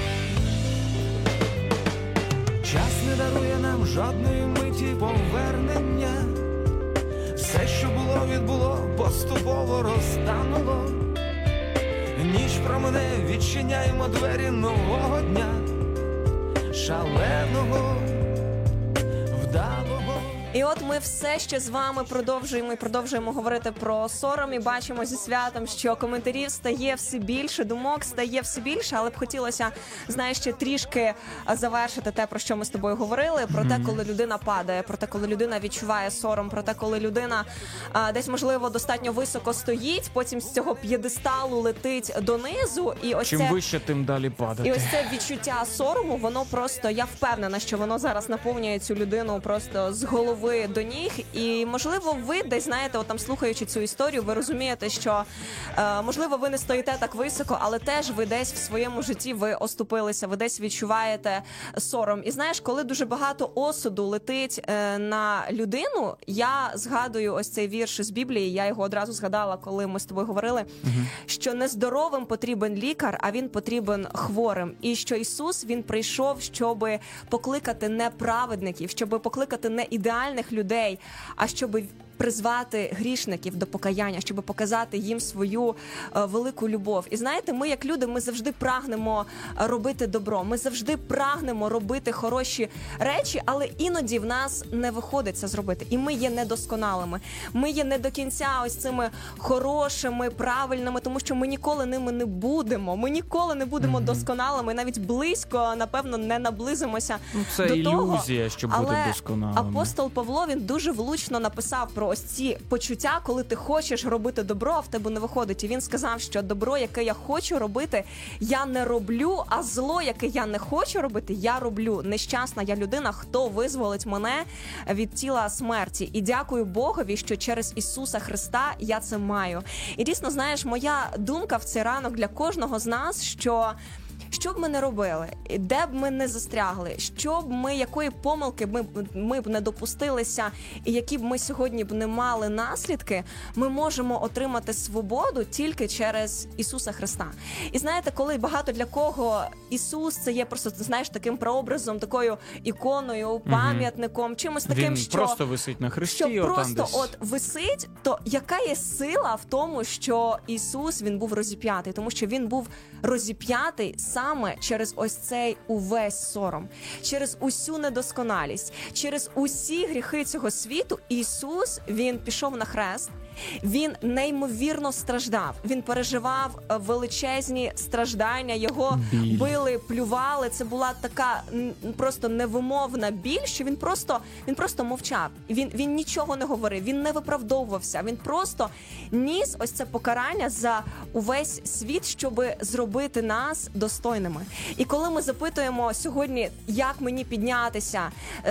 Час не дарує нам жодної миті повернення. Все, що було, відбуло, поступово розтануло. Ніч промине, відчиняємо двері нового дня, шаленого, вдалого. І от ми все ще з вами продовжуємо і продовжуємо говорити про сором і бачимо зі святом, що коментарів стає все більше, думок стає все більше, але б хотілося, знаєш, ще трішки завершити те, про що ми з тобою говорили, про те, коли людина падає, про те, коли людина відчуває сором, про те, коли людина а, десь, можливо, достатньо високо стоїть, потім з цього п'єдесталу летить донизу, і ось Чим це... вище, тим далі падати. І ось це відчуття сорому, воно просто, я впевнена, що воно зараз наповнює цю людину просто з голови до ніг. І, можливо, ви десь, знаєте, от там слухаючи цю історію, ви розумієте, що, е, можливо, ви не стоїте так високо, але теж ви десь в своєму житті ви оступилися, ви десь відчуваєте сором. І знаєш, коли дуже багато осуду летить е, на людину, я згадую ось цей вірш з Біблії, я його одразу згадала, коли ми з тобою говорили, угу. що нездоровим потрібен лікар, а він потрібен хворим. І що Ісус, Він прийшов, щоб покликати не праведників, щоб покликати не ідеальних людей, а щоб призвати грішників до покаяння, щоб показати їм свою е, велику любов. І знаєте, ми як люди, ми завжди прагнемо робити добро, ми завжди прагнемо робити хороші речі, але іноді в нас не виходить це зробити. І ми є недосконалими. Ми є не до кінця ось цими хорошими, правильними, тому що ми ніколи ними не будемо. Ми ніколи не будемо mm-hmm. досконалими, навіть близько, напевно, не наблизимося ну, це до того. Це ілюзія, щоб але бути досконалими. Апостол Павло, він дуже влучно написав про ось ці почуття, коли ти хочеш робити добро, а в тебе не виходить. І він сказав, що добро, яке я хочу робити, я не роблю, а зло, яке я не хочу робити, я роблю. Нещасна я людина, хто визволить мене від тіла смерті. І дякую Богові, що через Ісуса Христа я це маю. І дійсно, знаєш, моя думка в цей ранок для кожного з нас, що що б ми не робили, де б ми не застрягли, що б ми, якої помилки ми, ми б не допустилися, і які б ми сьогодні б не мали наслідки, ми можемо отримати свободу тільки через Ісуса Христа. І знаєте, коли багато для кого Ісус це є просто, знаєш, таким прообразом, такою іконою, пам'ятником, чимось таким, Він що просто висить на хресті, що просто десь... от висить, то яка є сила в тому, що Ісус, Він був розіп'ятий, тому що Він був розіп'ятий саме через ось цей увесь сором, через усю недосконалість, через усі гріхи цього світу. Ісус, Він пішов на хрест, Він неймовірно страждав, Він переживав величезні страждання, його біль. Били, плювали, це була така просто невимовна біль, що він просто, він просто мовчав, він, він нічого не говорив, він не виправдовувався, він просто ніс ось це покарання за увесь світ, щоб зробити нас достойними. І коли ми запитуємо сьогодні, як мені піднятися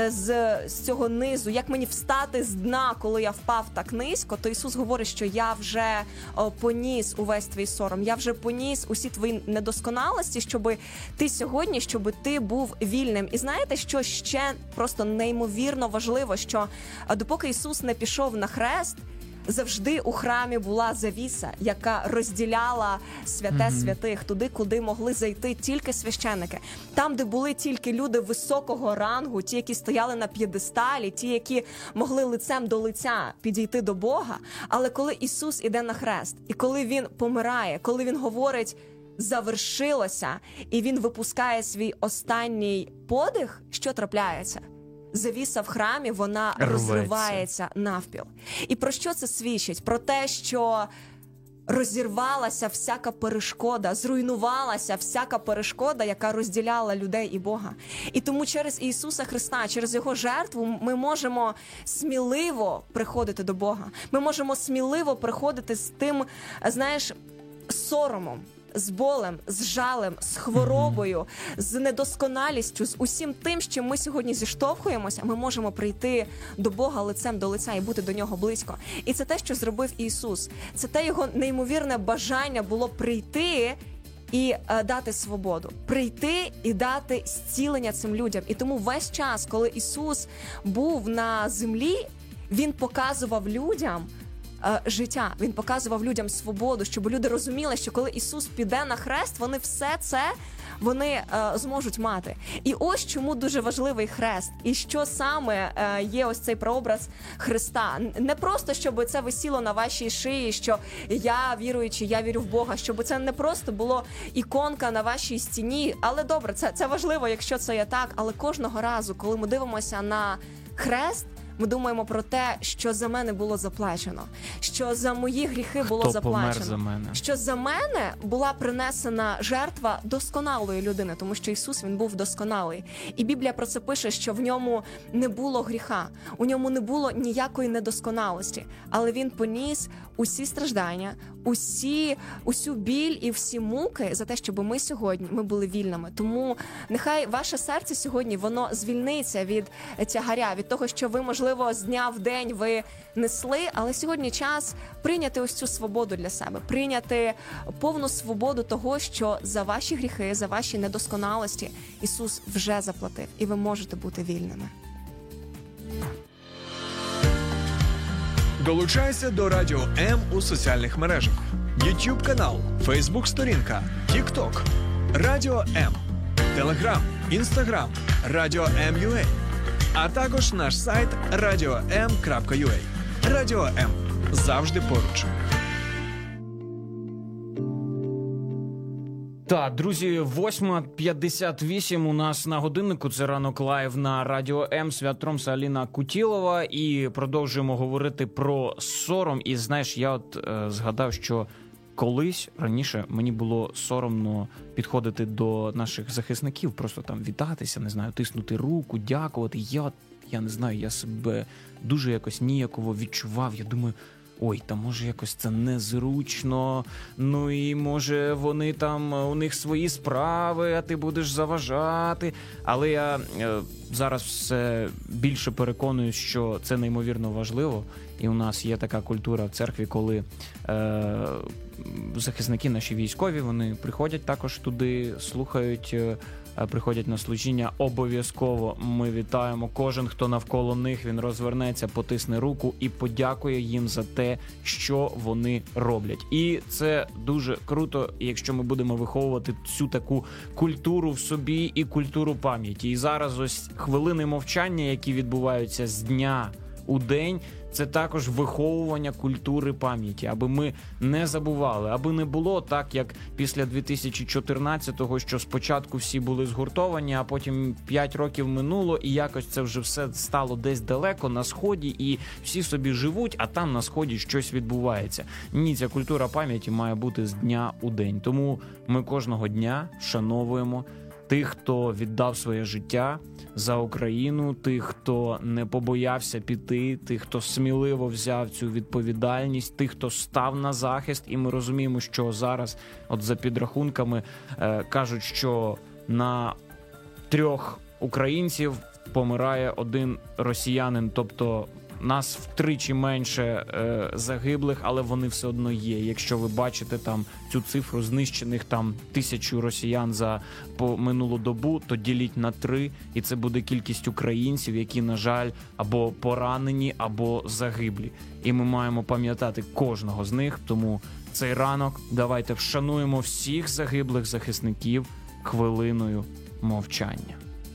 з, з цього низу, як мені встати з дна, коли я впав так низько, то Ісус говорить, що я вже о, поніс увесь твій сором, я вже поніс усі твої недосконалості, щоб ти сьогодні, щоб ти був вільним. І знаєте, що ще просто неймовірно важливо, що допоки Ісус не пішов на хрест, завжди у храмі була завіса, яка розділяла святе mm-hmm. святих, туди, куди могли зайти тільки священники. Там, де були тільки люди високого рангу, ті, які стояли на п'єдесталі, ті, які могли лицем до лиця підійти до Бога. Але коли Ісус іде на хрест, і коли Він помирає, коли Він говорить «завершилося», і Він випускає свій останній подих, що трапляється? Завіса в храмі, вона Рветься. розривається навпіл. І про що це свідчить? Про те, що розірвалася всяка перешкода, зруйнувалася всяка перешкода, яка розділяла людей і Бога. І тому через Ісуса Христа, через Його жертву ми можемо сміливо приходити до Бога. Ми можемо сміливо приходити з тим, знаєш, соромом, з болем, з жалем, з хворобою, mm-hmm. з недосконалістю, з усім тим, з чим ми сьогодні зіштовхуємося, ми можемо прийти до Бога лицем до лиця і бути до Нього близько. І це те, що зробив Ісус. Це те Його неймовірне бажання було прийти і е, дати свободу. Прийти і дати зцілення цим людям. І тому весь час, коли Ісус був на землі, Він показував людям життя. Він показував людям свободу, щоб люди розуміли, що коли Ісус піде на хрест, вони все це вони е, зможуть мати. І ось чому дуже важливий хрест. І що саме е, є ось цей прообраз Христа. Не просто, щоб це висіло на вашій шиї, що я віруючий, я вірю в Бога, щоб це не просто було іконка на вашій стіні. Але добре, це, це важливо, якщо це є так. Але кожного разу, коли ми дивимося на хрест, ми думаємо про те, що за мене було заплачено, що за мої гріхи було Хто заплачено. помер за мене? Що за мене була принесена жертва досконалої людини, тому що Ісус, він був досконалий. І Біблія про це пише, що в ньому не було гріха, у ньому не було ніякої недосконалості, але він поніс усі страждання, усі, усю біль і всі муки за те, щоб ми сьогодні ми були вільними. Тому нехай ваше серце сьогодні, воно звільниться від тягаря, від того, що ви, можливо, з дня в день ви несли, але сьогодні час прийняти ось цю свободу для себе, прийняти повну свободу того, що за ваші гріхи, за ваші недосконалості Ісус вже заплатив, і ви можете бути вільними. Долучайся до Радіо М у соціальних мережах. YouTube канал, Facebook сторінка, TikTok, Радіо М, Telegram, Instagram, Радіо М.ua, а також наш сайт радіо ем крапка ю а. Радіо М. Завжди поруч. Так, друзі, восьма п'ятдесят вісім у нас на годиннику. Це ранок лайв на Радіо М. Свят Тромса, Аліна Кутілова. І продовжуємо говорити про сором. І знаєш, я от е, згадав, що колись раніше мені було соромно підходити до наших захисників, просто там вітатися, не знаю, тиснути руку, дякувати. Я, я не знаю, я себе дуже якось ніяково відчував. Я думаю, ой, та може якось це незручно, ну і може вони там, у них свої справи, а ти будеш заважати. Але я е, зараз все більше переконуюсь, що це неймовірно важливо. І у нас є така культура в церкві, коли е, захисники наші військові, вони приходять також туди, слухають, е, приходять на служіння. Обов'язково ми вітаємо. Кожен, хто навколо них, він розвернеться, потисне руку і подякує їм за те, що вони роблять. І це дуже круто, якщо ми будемо виховувати цю таку культуру в собі і культуру пам'яті. І зараз ось хвилини мовчання, які відбуваються з дня у день, це також виховування культури пам'яті, аби ми не забували, аби не було так, як після дві тисячі чотирнадцятого, що спочатку всі були згуртовані, а потім п'ять років минуло, і якось це вже все стало десь далеко, на Сході, і всі собі живуть, а там на Сході щось відбувається. Ні, ця культура пам'яті має бути з дня у день. Тому ми кожного дня вшановуємо тих, хто віддав своє життя за Україну, тих, хто не побоявся піти, тих, хто сміливо взяв цю відповідальність, тих, хто став на захист. І ми розуміємо, що зараз, от за підрахунками, е, кажуть, що на трьох українців помирає один росіянин, тобто нас втричі менше е, загиблих, але вони все одно є. Якщо ви бачите там цю цифру знищених там тисячу росіян за по минулу добу, то діліть на три, і це буде кількість українців, які, на жаль, або поранені, або загиблі. І ми маємо пам'ятати кожного з них, тому цей ранок давайте вшануємо всіх загиблих захисників хвилиною мовчання.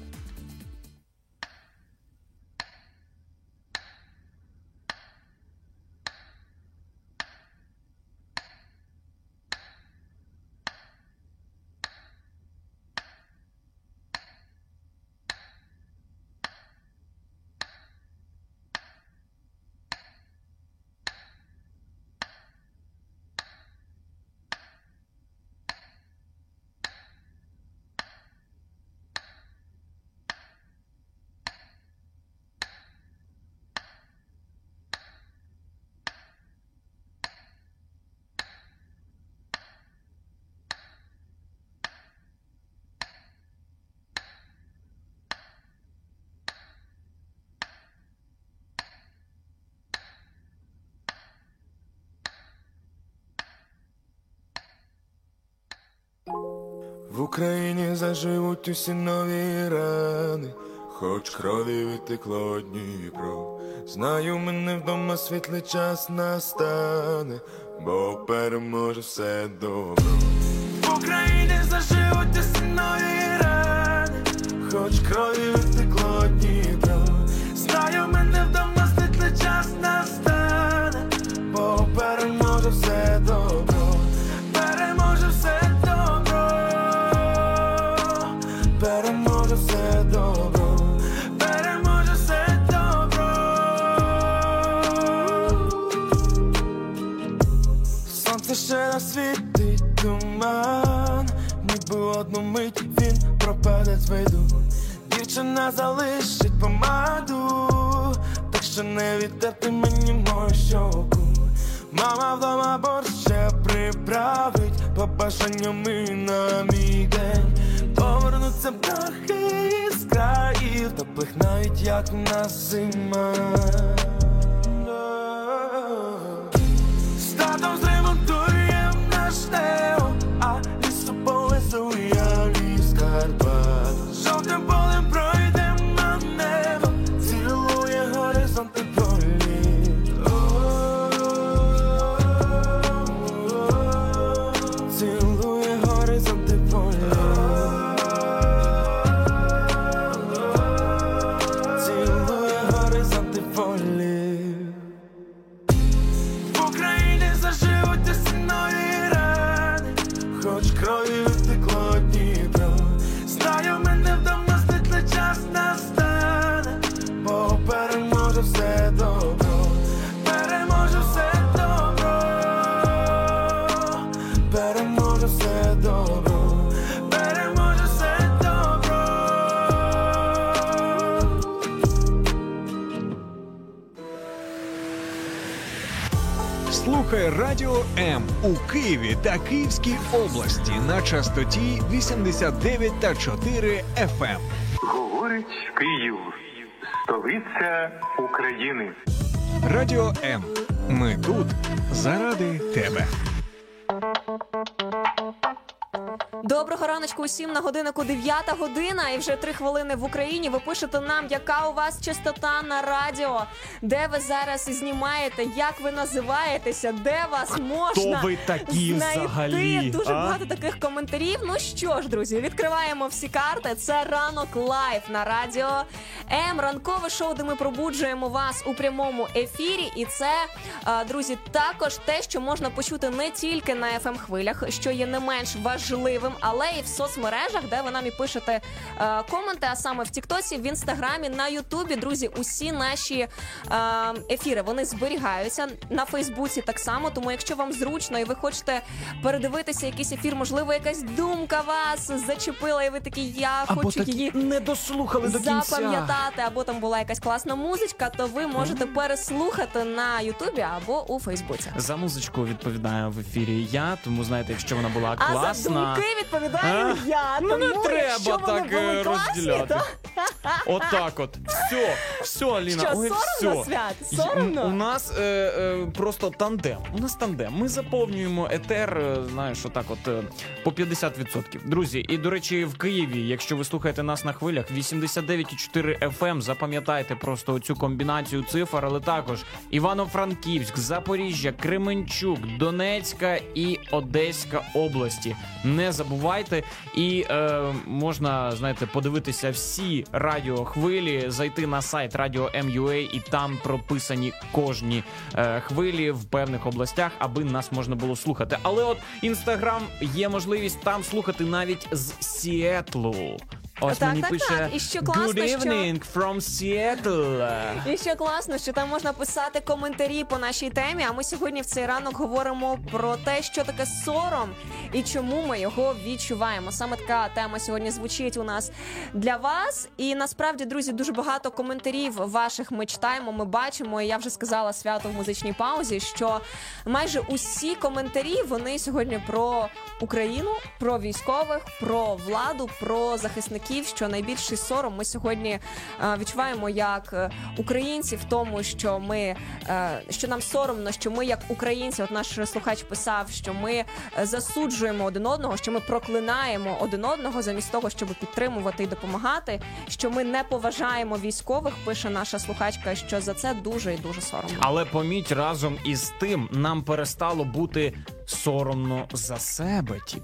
В Україні заживуть усі нові рани, хоч крові витекло Дніпро. Знаю, мене вдома світлий час настане, бо переможе все добро. В Україні заживуть усі нові рани, хоч крові витекло Дніпро. Знаю, мене вдома світлий час настане, бо переможе все добро. Переможе все добро. Переможе все добро, переможе все добро, мене світить туман, ніби одну мить він пропаде з виду. Дівчина залишить помаду, так що не відтерти мені мою щоку. Мама вдома борщ ще приправить побажаннями на мій день. Повернуться птахи із країв теплих, навіть як у нас зима. З татом зремонтуєм наш Тео, а лісополису я ліс Карпат. Жовтим полем пройдем на небо, цілує горизонти полі. Цілує горизонти полі. Цілує горизонти полі. В Україні заживуть усі нові рани, хоч кров'ю втекло Дніпро. Знаю, мене вдома світлий час настане, бо переможе все добро. Переможе все добро. Переможе все добро. Переможе все добро. Слухай Радіо М у Києві та Київській області на частоті вісімдесят дев'ять та чотири еф ем. Говорить Київ, столиця України. Радіо М. Ми тут заради тебе. Доброго раночку усім, на годиннику дев'ята година і вже три хвилини в Україні. Ви пишете нам, яка у вас частота на радіо, де ви зараз знімаєте, як ви називаєтеся, де вас можна ви такі знайти. взагалі, Дуже а? багато таких коментарів. Ну що ж, друзі, відкриваємо всі карти. Це Ранок Лайв на радіо М. Ранкове шоу, де ми пробуджуємо вас у прямому ефірі. І це, друзі, також те, що можна почути не тільки на еф ем-хвилях, що є не менш важливим, але і в соцмережах, де ви нам і пишете е, коменти, а саме в Тіктоці, в Інстаграмі, на Ютубі. Друзі, усі наші е, ефіри, вони зберігаються на Фейсбуці так само, тому якщо вам зручно і ви хочете передивитися якийсь ефір, можливо, якась думка вас зачепила, і ви такі, я Або хочу такі її не дослухали до кінця. запам'ятати, або там була якась класна музичка, то ви можете переслухати на Ютубі або у Фейсбуці. За музичку відповідаю в ефірі я, тому, знаєте, якщо вона була А класна... за думки відповідаю А? я. Ну, не тому, треба якщо вони так, були е, класні, розділяти. то... Отак от. Все, все, Аліна. Що, ой, соромно, все. Свят? Соромно? У нас е, е, просто тандем. У нас тандем. Ми заповнюємо етер, е, знаєш, отак от е, по п'ятдесят відсотків. Друзі, і, до речі, в Києві, якщо ви слухаєте нас на хвилях, вісімдесят дев'ять і чотири еф ем, запам'ятайте просто оцю комбінацію цифр, але також Івано-Франківськ, Запоріжжя, Кременчук, Донецька і Одеська області. Не забувайте, і е, можна, знаєте, подивитися всі радіохвилі, зайти на сайт радіо ем ю а, і там прописані кожні е, хвилі в певних областях, аби нас можна було слухати. Але от Інстаграм, є можливість там слухати навіть з Сіетлу. Ось Так, мені так, пише так. І що класно, Good evening from Seattle. І ще класно, що там можна писати коментарі по нашій темі, а ми сьогодні в цей ранок говоримо про те, що таке сором і чому ми його відчуваємо. Саме така тема сьогодні звучить у нас для вас. І насправді, друзі, дуже багато коментарів ваших ми читаємо, ми бачимо. І я вже сказала Свято в музичній паузі, що майже усі коментарі, вони сьогодні про Україну, про військових, про владу, про захисників, що найбільший сором ми сьогодні е, відчуваємо як українці в тому, що ми, е, що нам соромно, що ми як українці, от наш слухач писав, що ми засуджуємо один одного, що ми проклинаємо один одного замість того, щоб підтримувати і допомагати, що ми не поважаємо військових, пише наша слухачка, що за це дуже і дуже соромно. Але поміть, разом із тим нам перестало бути соромно за себе, типа.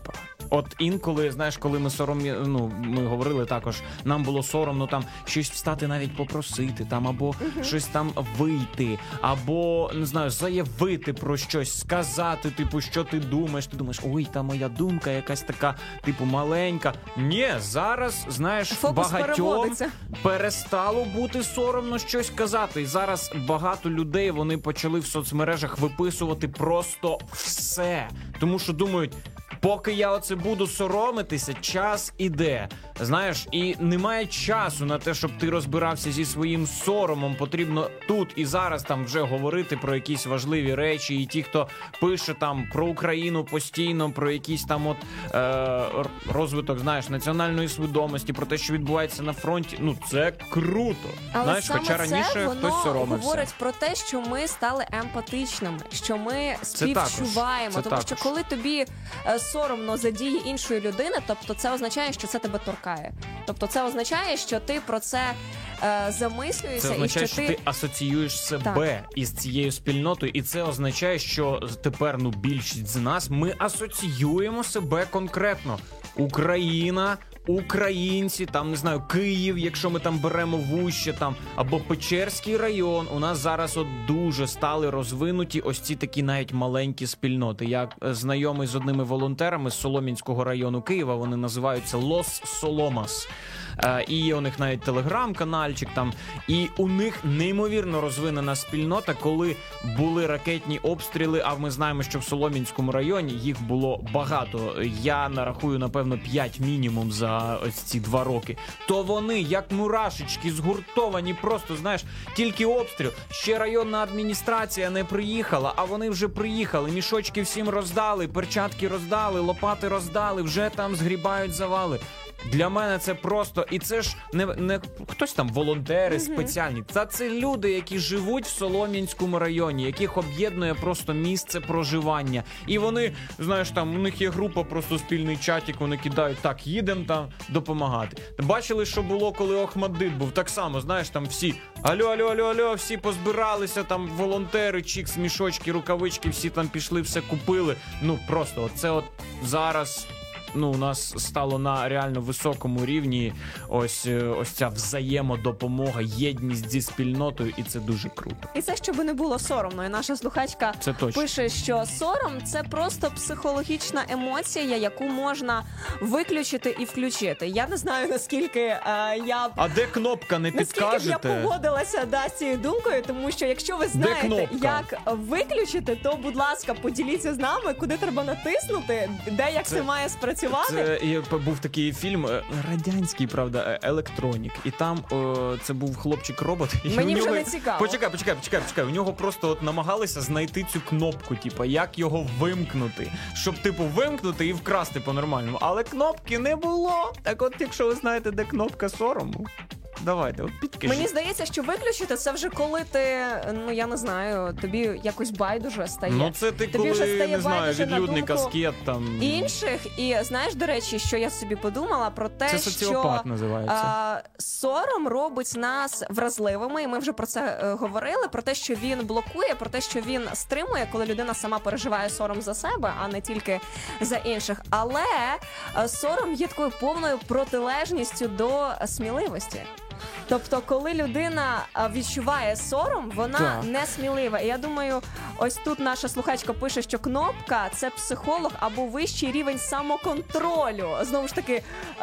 От інколи, знаєш, коли ми соромні, ну, ми говорили також, нам було соромно там щось встати навіть попросити, там, або uh-huh. щось там вийти, або, не знаю, заявити про щось, сказати, типу, що ти думаєш, ти думаєш, ой, та моя думка якась така, типу, маленька. Ні, зараз, знаєш, фокус багатьом перестало бути соромно щось казати. І зараз багато людей, вони почали в соцмережах виписувати просто все. Тому що думають, поки я оце буду соромитися, час іде. Знаєш, і немає часу на те, щоб ти розбирався зі своїм соромом. Потрібно тут і зараз там вже говорити про якісь важливі речі. І ті, хто пише там про Україну постійно, про якийсь там от е- розвиток, знаєш, національної свідомості, про те, що відбувається на фронті, ну це круто. Але знаєш, саме хоча раніше це, хтось воно соромився. говорить про те, що ми стали емпатичними, що ми співчуваємо. Це тому також. що коли тобі е, соромно за дії іншої людини, тобто це означає, що це тебе торкає. Тобто це означає, що ти про це е, замислюєшся. Це означає, і що, що ти... ти асоціюєш себе так. із цією спільнотою, і це означає, що тепер, ну, більшість з нас, ми асоціюємо себе конкретно. Україна, українці, там, не знаю, Київ, якщо ми там беремо вуще, там, або Печерський район, у нас зараз от дуже стали розвинуті ось ці такі навіть маленькі спільноти. Я знайомий з одними волонтерами з Солом'янського району Києва, вони називаються Лос Соломас. І є у них навіть телеграм-канальчик там, і у них неймовірно розвинена спільнота, коли були ракетні обстріли, а ми знаємо, що в Солом'янському районі їх було багато. Я нарахую, напевно, п'ять мінімум за ось ці два роки. То вони, як мурашечки, згуртовані просто, знаєш, тільки обстріл. Ще районна адміністрація не приїхала, а вони вже приїхали. Мішочки всім роздали, перчатки роздали, лопати роздали, вже там згрібають завали. Для мене це просто, і це ж не, не хтось там волонтери mm-hmm. спеціальні, та це люди, які живуть в Солом'янському районі, яких об'єднує просто місце проживання. І вони, знаєш, там у них є група, просто спільний чатик, вони кидають, так, їдемо там допомагати. Бачили, що було, коли Охмаддит був? Так само, знаєш, там всі, алло, алло, алло, алло, всі позбиралися, там волонтери, чікс, мішочки, рукавички, всі там пішли, все купили. Ну, просто, оце от зараз... Ну, у нас стало на реально високому рівні ось, ось ця взаємодопомога, єдність зі спільнотою, і це дуже круто. І це, щоб не було соромно. І наша слухачка пише, що сором – це просто психологічна емоція, яку можна виключити і включити. Я не знаю, наскільки е, я... А де кнопка, не підкажете? Наскільки я погодилася да, з цією думкою, тому що якщо ви знаєте, як виключити, то, будь ласка, поділіться з нами, куди треба натиснути, де як це, це має спрацювати. Це був такий фільм радянський, правда, Електронік. І там о, це був хлопчик-робот. Мені вже нього... не цікаво. Почекай, почекай, почекай, почекай. У нього просто от намагалися знайти цю кнопку, типу, як його вимкнути. Щоб, типу, вимкнути і вкрасти по-нормальному. Але кнопки не було. Так от, якщо ви знаєте, де кнопка сорому, давайте, от підкажіть. Мені здається, що виключити це вже коли ти, ну я не знаю, тобі якось байдуже стає. Ну це ти тобі коли, вже стає не знаю, відлюдник, аскет там. Інших. І знаєш, до речі, що я собі подумала про те, це соціопат що називається. А, сором робить нас вразливими, і ми вже про це е, говорили, про те, що він блокує, про те, що він стримує, коли людина сама переживає сором за себе, а не тільки за інших. Але е, сором є такою повною протилежністю до сміливості. Тобто, коли людина відчуває сором, вона так. не смілива. І я думаю, ось тут наша слухачка пише, що кнопка – це психолог або вищий рівень самоконтролю. Знову ж таки,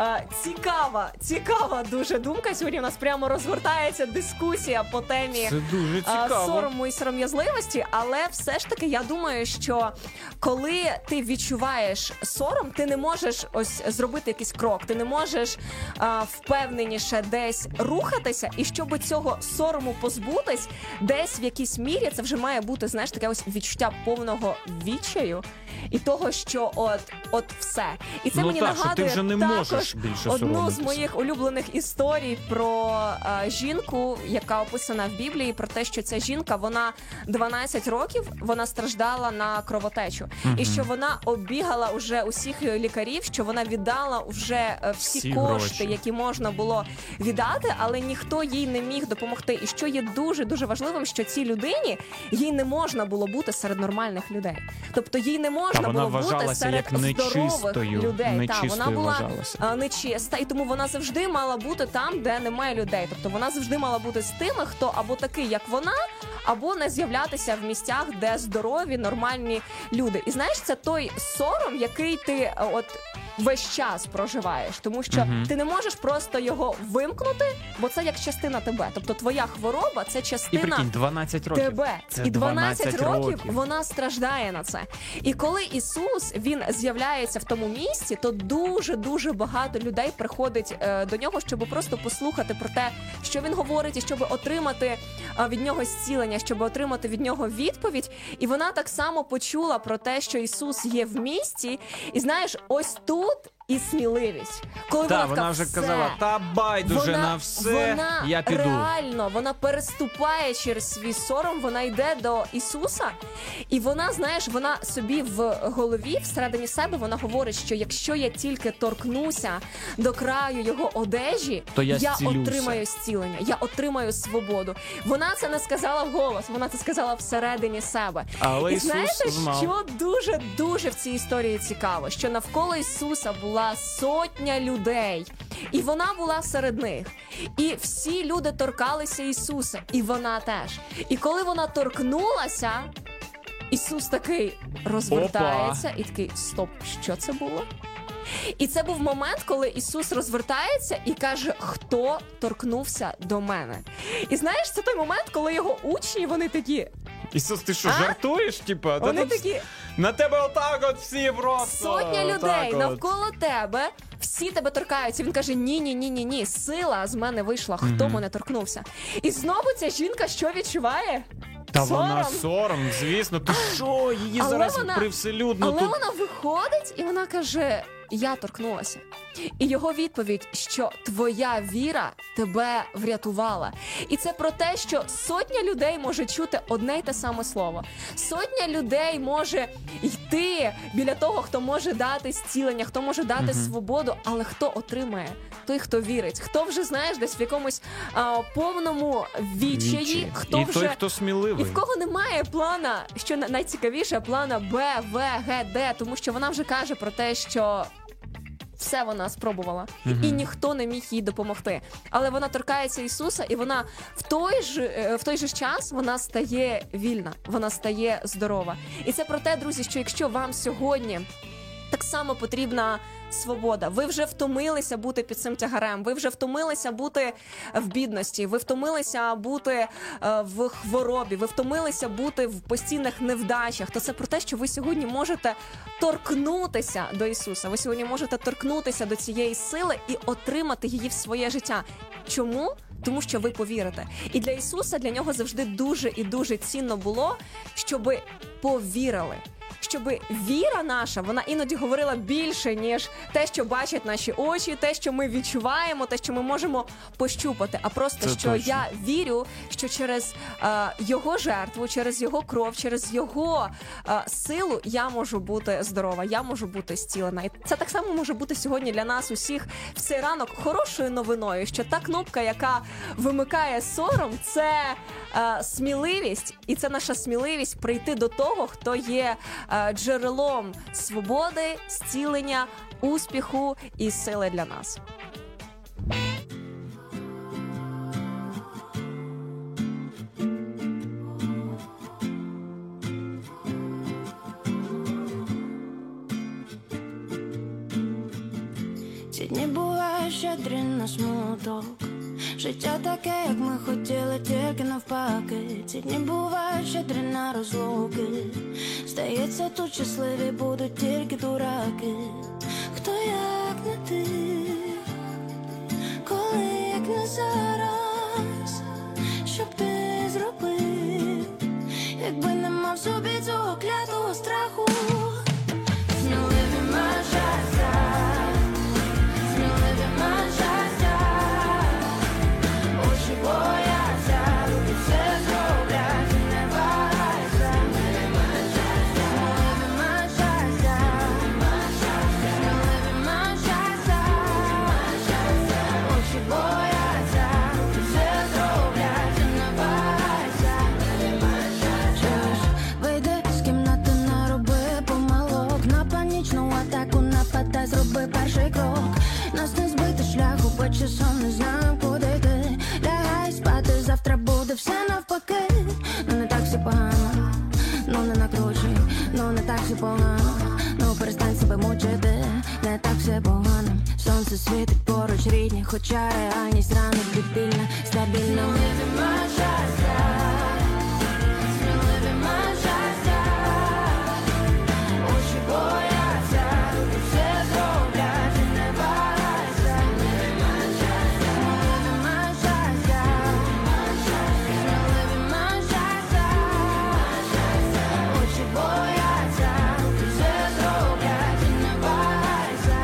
цікава, цікава дуже думка. Сьогодні у нас прямо розгортається дискусія по темі це дуже цікаво. Сорому і сором'язливості. Але все ж таки, я думаю, що коли ти відчуваєш сором, ти не можеш ось зробити якийсь крок, ти не можеш а, впевненіше десь рухатися, і щоб цього сорому позбутись, десь в якійсь мірі це вже має бути, знаєш, таке ось відчуття повного відчаю і того, що от, от все. І це ну мені так, нагадує що ти вже не можеш більше одну з моїх улюблених історій про а, жінку, яка описана в Біблії, про те, що ця жінка, вона дванадцять років, вона страждала на кровотечу. Угу. І що вона оббігала вже усіх лікарів, що вона віддала вже всі, всі кошти, гроші, які можна було віддати, але ніхто їй не міг допомогти. І що є дуже-дуже важливим, що цій людині їй не можна було було бути серед нормальних людей. Тобто їй не можна Та вона було бути вважалася серед як здорових нечистою, людей. Та, нечистою вона була вважалася. а, нечиста, і тому вона завжди мала бути там, де немає людей. Тобто вона завжди мала бути з тими, хто або такий, як вона, або не з'являтися в місцях, де здорові, нормальні люди. І знаєш, це той сором, який ти а, от весь час проживаєш, тому що Мгм. ти не можеш просто його вимкнути, бо це як частина тебе. Тобто твоя хвороба — це І частина прикинь, дванадцять років. тебе. Це І дванадцять, дванадцять років, років вона страждає на це. І коли Ісус, він з'являється в тому місці, то дуже-дуже багато людей приходить е, до нього, щоб просто послухати про те, що він говорить, і щоб отримати е, від нього зцілення, щоб отримати від нього відповідь. І вона так само почула про те, що Ісус є в місті. І знаєш, ось тут і сміливість. Коли Та, вона, вона така, вже «Все». казала, та байдуже Вона- на все, вона я піду. реально, вона переступає через свій сором, вона йде до Ісуса, і вона, знаєш, вона собі в голові, всередині себе, вона говорить, що якщо я тільки торкнуся до краю його одежі, То я я зцілюся. отримаю зцілення, я отримаю свободу. Вона це не сказала вголос, вона це сказала всередині себе. Але і Ісус знаєте, знав. що дуже-дуже в цій історії цікаво, що навколо Ісуса була сотня людей, і вона була серед них. І всі люди торкалися Ісуса, і вона теж. І коли вона торкнулася, Ісус такий розвертається і такий: стоп, що це було? І це був момент, коли Ісус розвертається і каже: хто торкнувся до мене? І знаєш, це той момент, коли його учні, вони такі... Ісус, ти що, А? жартуєш? Типа, Та Вони тут такі... на тебе отак от всі просто. Сотня отак людей от. навколо тебе, всі тебе торкаються. Він каже: ні, ні, ні, ні, ні, сила з мене вийшла, хто Мгм. мене торкнувся. І знову ця жінка що відчуває? Та Сором. вона сором, звісно. Ти що, її Але зараз вона- привселюдно Але тут. вона виходить і вона каже: я торкнулася. І його відповідь, що твоя віра тебе врятувала. І це про те, що сотня людей може чути одне й те саме слово. Сотня людей може йти біля того, хто може дати зцілення, хто може дати Мгм. свободу, але хто отримає? Той, хто вірить. Хто вже, знаєш, десь в якомусь а, повному відчаї, Вічі. хто І вже... той, хто сміливий. І в кого немає плана, що на- найцікавіше, плана Б, В, Г, Д, тому що вона вже каже про те, що все вона спробувала, Мгм. і ніхто не міг їй допомогти. Але вона торкається Ісуса, і вона в той ж е, в той же час вона стає вільна, вона стає здорова. І це про те, друзі, що якщо вам сьогодні так само потрібна свобода. Ви вже втомилися бути під цим тягарем, ви вже втомилися бути в бідності, ви втомилися бути е, в хворобі, ви втомилися бути в постійних невдачах. То це про те, що ви сьогодні можете торкнутися до Ісуса. Ви сьогодні можете торкнутися до цієї сили і отримати її в своє життя. Чому? Тому що ви повірите. І для Ісуса, для нього завжди дуже і дуже цінно було, щоби повірили. Щоб віра наша, вона іноді говорила більше, ніж те, що бачать наші очі, те, що ми відчуваємо, те, що ми можемо пощупати. А просто, Це що точно. я вірю, що через е, його жертву, через його кров, через його е, силу я можу бути здорова, я можу бути зцілена. І це так само може бути сьогодні для нас усіх в цей ранок хорошою новиною, що та кнопка, яка вимикає сором, це е, сміливість, і це наша сміливість прийти до того, хто є е, джерелом свободи, зцілення, успіху і сили для нас. Ці дні бувають щедрі на смуток. Життя таке, як ми хотіли, тільки навпаки. Ці дні бувають щедрі на розлуки. Здається, тут щасливі будуть тільки дураки. Хто як не ти, коли як не зараз, що б ти зробив, якби не мав собі цього клятого страху. Сміливі має щастя, сміливі має щастя, очі бояться, руки все зроблять, не вагайся. Сміливі має щастя, сміливі має щастя, сміливі має щастя, очі бояться, руки все зроблять, не вагайся. Чуєш, все погано, ну перестань себе мучити, не так все погано. Сонце світить поруч рідні, хоча реальність ранок дебільна, стабільна. Сміливі щастя, сміливі щастя, очі бояться, все зроблять і не вагайся. Сміливі щастя, сміливі щастя, сміливі щастя, очі бояться, все зроблять і не вагайся.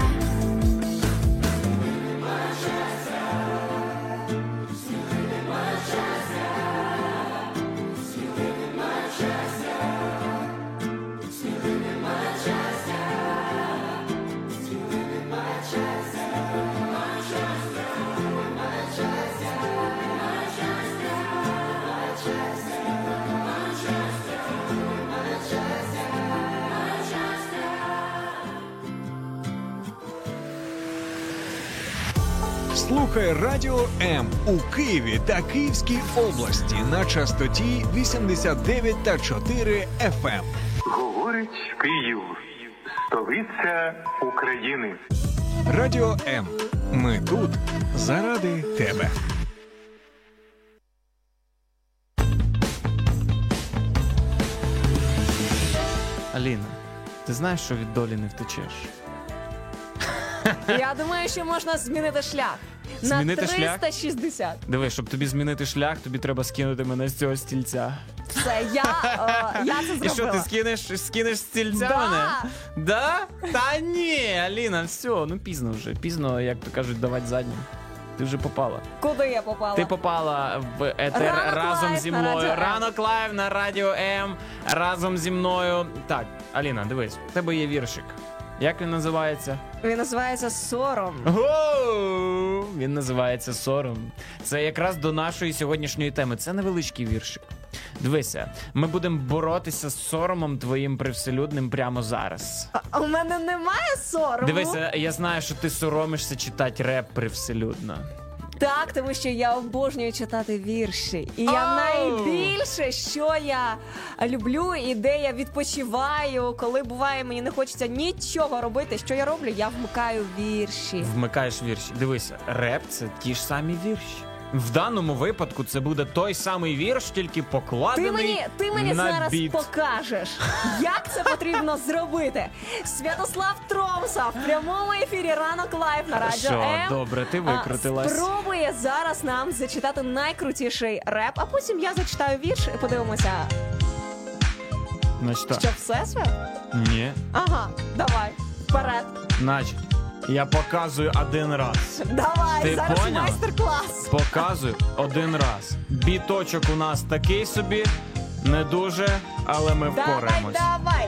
Слухай Радіо М у Києві та Київській області на частоті вісімдесят дев'ять та чотири еф ем. Говорить Київ, столиця України. Радіо М. Ми тут заради тебе. Аліна, ти знаєш, що від долі не втечеш? Я думаю, що можна змінити шлях. Змінити на шлях? триста шістдесят. Диви, щоб тобі змінити шлях, тобі треба скинути мене з цього стільця. Все, я, е, я це зробила. І що, ти скинеш, скинеш з стільця Да. мене? Да? Та ні, Аліна, все, ну пізно вже. Пізно, як то кажуть, давати заднім. Ти вже попала. Куди я попала? Ти попала в етер Ранок разом лайв зі на мною. Радіо М. Ранок лайв на Радіо М разом зі мною. Так, Аліна, дивись, в тебе є віршик. Як він називається? Він називається «Сором». Гоу! Він називається «Сором». Це якраз до нашої сьогоднішньої теми. Це невеличкий віршик. Дивися, ми будемо боротися з соромом твоїм привселюдним прямо зараз. А у мене немає сорому. Дивися, я знаю, що ти соромишся читати реп привселюдно. Так, тому що я обожнюю читати вірші. І я Оу! найбільше, що я люблю і де я відпочиваю, коли буває, мені не хочеться нічого робити. Що я роблю? Я вмикаю вірші. Вмикаєш вірші. Дивися, реп — це ті ж самі вірші. В даному випадку це буде той самий вірш, тільки покладений Ти мені, ти мені на зараз біт. покажеш, як це потрібно зробити. Святослав Тромса в прямому ефірі «Ранок лайв» на Радіо Що, М. добре, ти а, викрутилась. Спробує зараз нам зачитати найкрутіший реп, а потім я зачитаю вірш і подивимося, Значить, так. що все, Свят? Ні. Ага, давай, вперед. Значить, я показую один раз. Давай, Ти зараз поняв? майстер-клас. Показую один раз. Біточок у нас такий собі, не дуже, але ми Давай, впораємось. давай.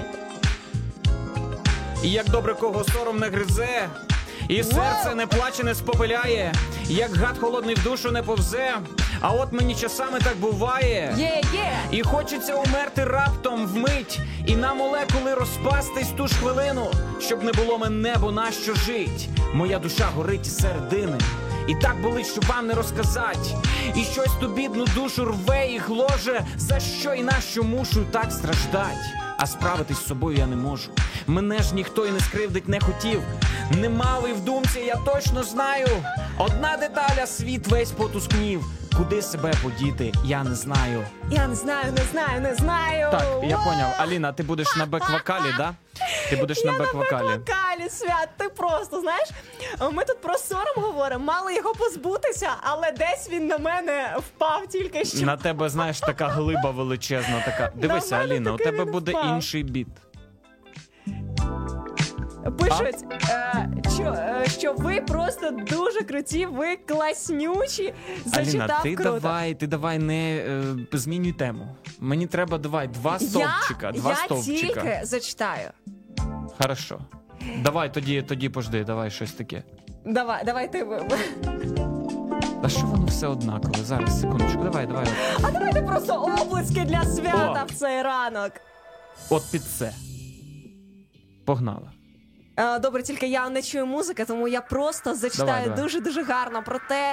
І як добре кого сором не гризе, і серце не плаче, не спопиляє, як гад холодний в душу не повзе, а от мені часами так буває. Є, є. І хочеться умерти раптом вмить, і на молекули розпастись ту ж хвилину, щоб не було мене, бо нащо жить? Моя душа горить із середини, і так болить, що вам не розказать. І щось ту бідну душу рве і гложе, за що і нащо мушу так страждать? А справитись з собою я не можу. Мене ж ніхто і не скривдить не хотів. Не мав і в думці, я точно знаю. Одна деталь, а світ весь потускнів. Куди себе подіти, я не знаю. Я не знаю, не знаю, не знаю. Так, я Воу! поняв. Аліна, ти будеш на бек-вокалі, да? Ти будеш на Я на бек-вокалі. бек-вокалі, Свят, ти просто, знаєш, ми тут про сором говоримо, мало його позбутися, але десь він на мене впав тільки що. На тебе, знаєш, така глиба величезна, така. Дивися, мене Аліна, у такий тебе він буде впав. інший біт. Пишуть, е, що, е, що ви просто дуже круті, ви класнючі, зачитав Аліна, ти круто. давай, ти давай не е, змінюй тему. Мені треба, давай, два стовпчика, я, два я стовпчика. тільки зачитаю. Хорошо. Давай, тоді, тоді пожди, давай щось таке. Давай, давай ти. А що воно все однакове? Зараз, секундочку, давай, давай. От, А давайте просто оплески для свята О. в цей ранок. от під це. Погнали. Е, Добре, тільки я не чую музики, тому я просто зачитаю Давай, давай. дуже-дуже гарно про те,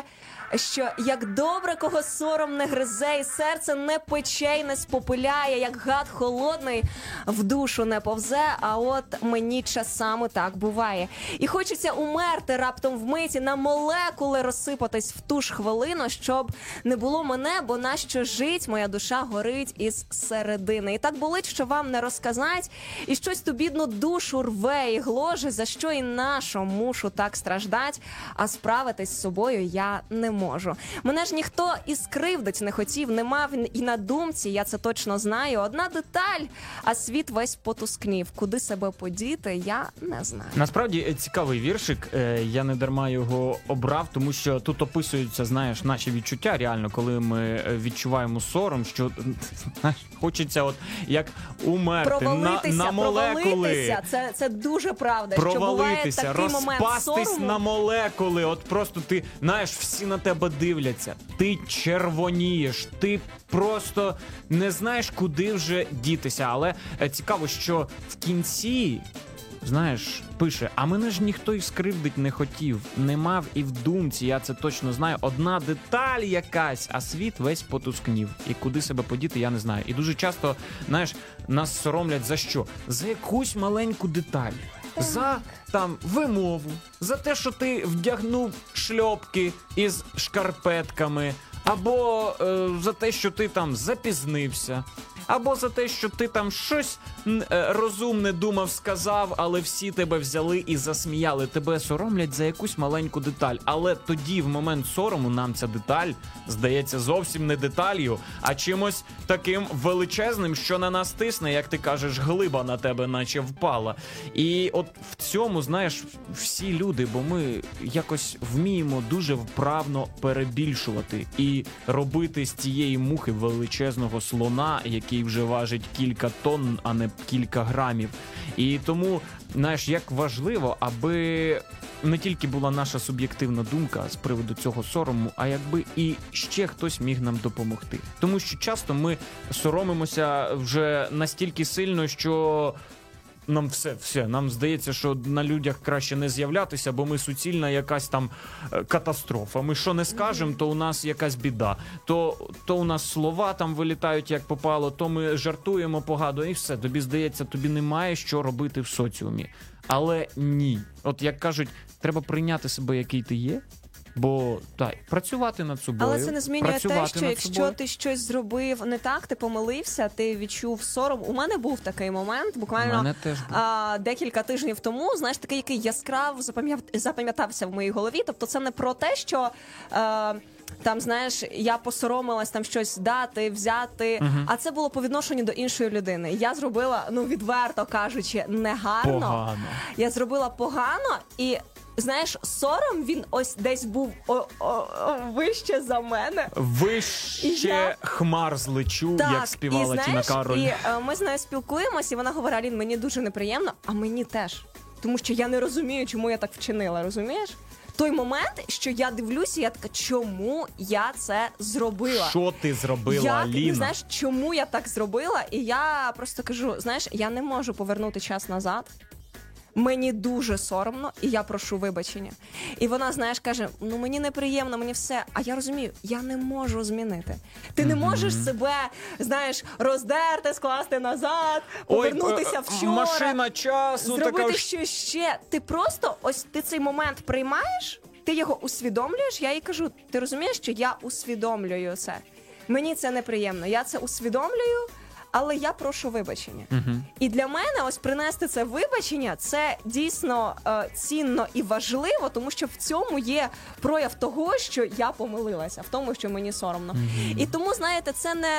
що як добре, кого сором не гризе, і серце не пече й не спопиляє, як гад холодний в душу не повзе, а от мені часами так буває. І хочеться умерти раптом вмиті, на молекули розсипатись в ту ж хвилину, щоб не було мене, бо нащо жить, моя душа горить із середини. І так болить, що вам не розказать, і щось ту бідну душу рве і гложе, за що і нашу мушу так страждать, а справитись з собою я не можу. Мене ж ніхто і скривдить не хотів, не мав і на думці, я це точно знаю. Одна деталь, а світ весь потускнів. Куди себе подіти, я не знаю. Насправді цікавий віршик, е, я не дарма його обрав, тому що тут описуються, знаєш, наші відчуття реально, коли ми відчуваємо сором, що знаєш, хочеться от як умерти провалитися, на, на молекули. Провалитися, це, це дуже правда, що буває такий момент розпастись сорому. на молекули, от просто ти, знаєш, всі на тебе дивляться, ти червонієш, ти просто не знаєш, куди вже дітися, але е, цікаво, що в кінці, знаєш, пише, а мене ж ніхто і скривдить не хотів, не мав і в думці, я це точно знаю, одна деталь якась, а світ весь потускнів. І куди себе подіти, я не знаю. І дуже часто, знаєш, нас соромлять за що? За якусь маленьку деталь. За там вимову, за те, що ти вдягнув шльопки із шкарпетками, або е, за те, що ти там запізнився, або за те, що ти там щось е, розумне думав, сказав, але всі тебе взяли і засміяли. Тебе соромлять за якусь маленьку деталь. Але тоді, в момент сорому, нам ця деталь здається зовсім не деталью, а чимось таким величезним, що на нас тисне, як ти кажеш, глиба на тебе наче впала. І от в цьому, знаєш, всі люди, бо ми якось вміємо дуже вправно перебільшувати і робити з цієї мухи величезного слона, який вже важить кілька тонн, а не кілька грамів. І тому, знаєш, як важливо, аби не тільки була наша суб'єктивна думка з приводу цього сорому, а якби і ще хтось міг нам допомогти. Тому що часто ми соромимося вже настільки сильно, що нам все, все, нам здається, що на людях краще не з'являтися, бо ми суцільна якась там е, катастрофа. Ми що не скажемо, то у нас якась біда. То, то у нас слова там вилітають як попало, то ми жартуємо погано і все. Тобі здається, тобі немає що робити в соціумі. Але ні. От як кажуть, треба прийняти себе, який ти є. Бо так, працювати над собою. Але це не змінює те, що якщо собою. ти щось зробив не так, ти помилився, ти відчув сором. У мене був такий момент, буквально а, декілька тижнів тому, знаєш, такий, який яскраво запам'ятався в моїй голові. Тобто це не про те, що а, там, знаєш, я посоромилась там щось дати, взяти, угу. а це було по відношенню до іншої людини. Я зробила, ну, відверто кажучи, негарно. Погано. Я зробила погано і... Знаєш, сором, він ось десь був о, о, о, вище за мене. Вище я... хмар злечу, так, як співала і, Тіна знаєш, Кароль. І е, ми з нею спілкуємося, і вона говорить, Алін, мені дуже неприємно, а мені теж. Тому що я не розумію, чому я так вчинила, розумієш? Той момент, що я дивлюся, я така, чому я це зробила? Що ти зробила, як, Аліна? Знаєш, чому я так зробила? І я просто кажу, знаєш, я не можу повернути час назад. Мені дуже соромно, і я прошу вибачення. І вона, знаєш, каже, ну мені неприємно, мені все. А я розумію, я не можу змінити. Ти не можеш себе, знаєш, роздерти, скласти назад, повернутися Ой, вчора. Машина часу. Зробити така... щось ще. Ти просто, ось ти цей момент приймаєш, ти його усвідомлюєш, я їй кажу, ти розумієш, що я усвідомлюю це. Мені це неприємно, я це усвідомлюю, але я прошу вибачення. Uh-huh. І для мене ось принести це вибачення, це дійсно е, цінно і важливо, тому що в цьому є прояв того, що я помилилася, в тому, що мені соромно. Uh-huh. І тому, знаєте, це не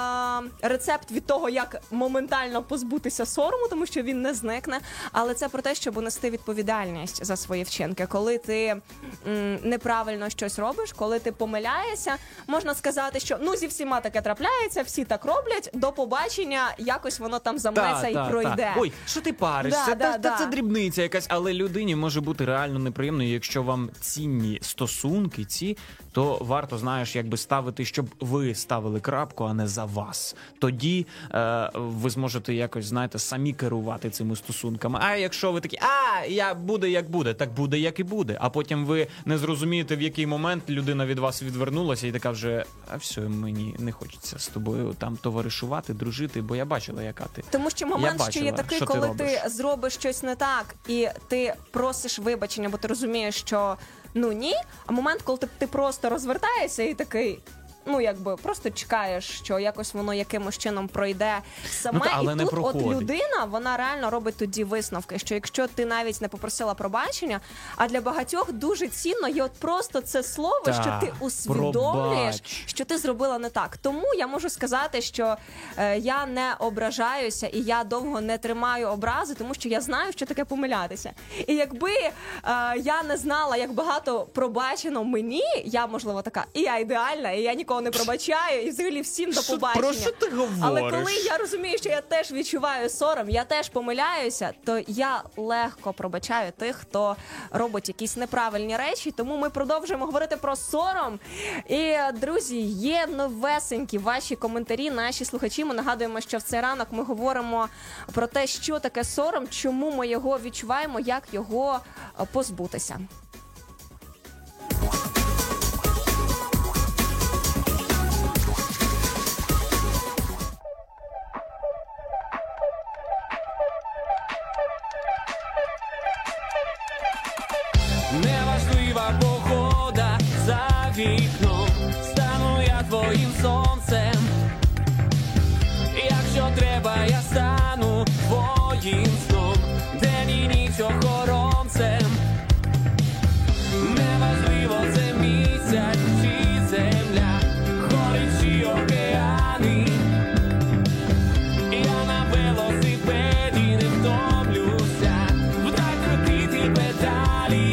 е, рецепт від того, як моментально позбутися сорому, тому що він не зникне, але це про те, щоб нести відповідальність за свої вчинки. Коли ти м, неправильно щось робиш, коли ти помиляєшся, можна сказати, що ну зі всіма таке трапляється, всі так роблять, до побачення. пробачення, якось воно там замнеться Та, і та, пройде. та. Ой, що ти паришся? Да, Та, да, та, да. Це дрібниця якась, але людині може бути реально неприємно, і якщо вам цінні стосунки ці, то варто, знаєш, якби ставити, щоб ви ставили крапку, а не за вас. Тоді е, ви зможете якось, знаєте, самі керувати цими стосунками. А якщо ви такі, а, я буде як буде, так буде як і буде. А потім ви не зрозумієте, в який момент людина від вас відвернулася і така вже, а все, мені не хочеться з тобою там товаришувати, дружити, бо я бачила, яка ти. Тому що момент Я ще є бачила, такий, що ти коли робиш. ти зробиш щось не так, і ти просиш вибачення, бо ти розумієш, що ну ні. А момент, коли ти, ти просто розвертаєшся і такий, ну якби просто чекаєш, що якось воно якимось чином пройде саме. Ну, та, але і не тут от проходить. людина, вона реально робить тоді висновки, що якщо ти навіть не попросила пробачення, а для багатьох дуже цінно є от просто це слово, Та, що ти усвідомлюєш, пробач. що ти зробила не так. Тому я можу сказати, що е, я не ображаюся і я довго не тримаю образи, тому що я знаю, що таке помилятися. І якби е, я не знала, як багато пробачено мені, я, можливо, така, і я ідеальна, і я нікого не пробачаю, і взагалі всім до Що- побачення. про що ти говориш? Але коли я розумію, що я теж відчуваю сором, я теж помиляюся, то я легко пробачаю тих, хто робить якісь неправильні речі. Тому ми продовжуємо говорити про сором. І, друзі, є новесенькі ваші коментарі, наші слухачі. Ми нагадуємо, що в цей ранок ми говоримо про те, що таке сором, чому ми його відчуваємо, як його е, позбутися. Неважлива погода за вікном, стану я твоїм сонцем. Якщо треба, я стану твоїм сном, день і ніч охоронцем. Неважливо, це місяць чи земля, гори чи океани. Я на велосипеді не втомлюся, вдай крутити педалі.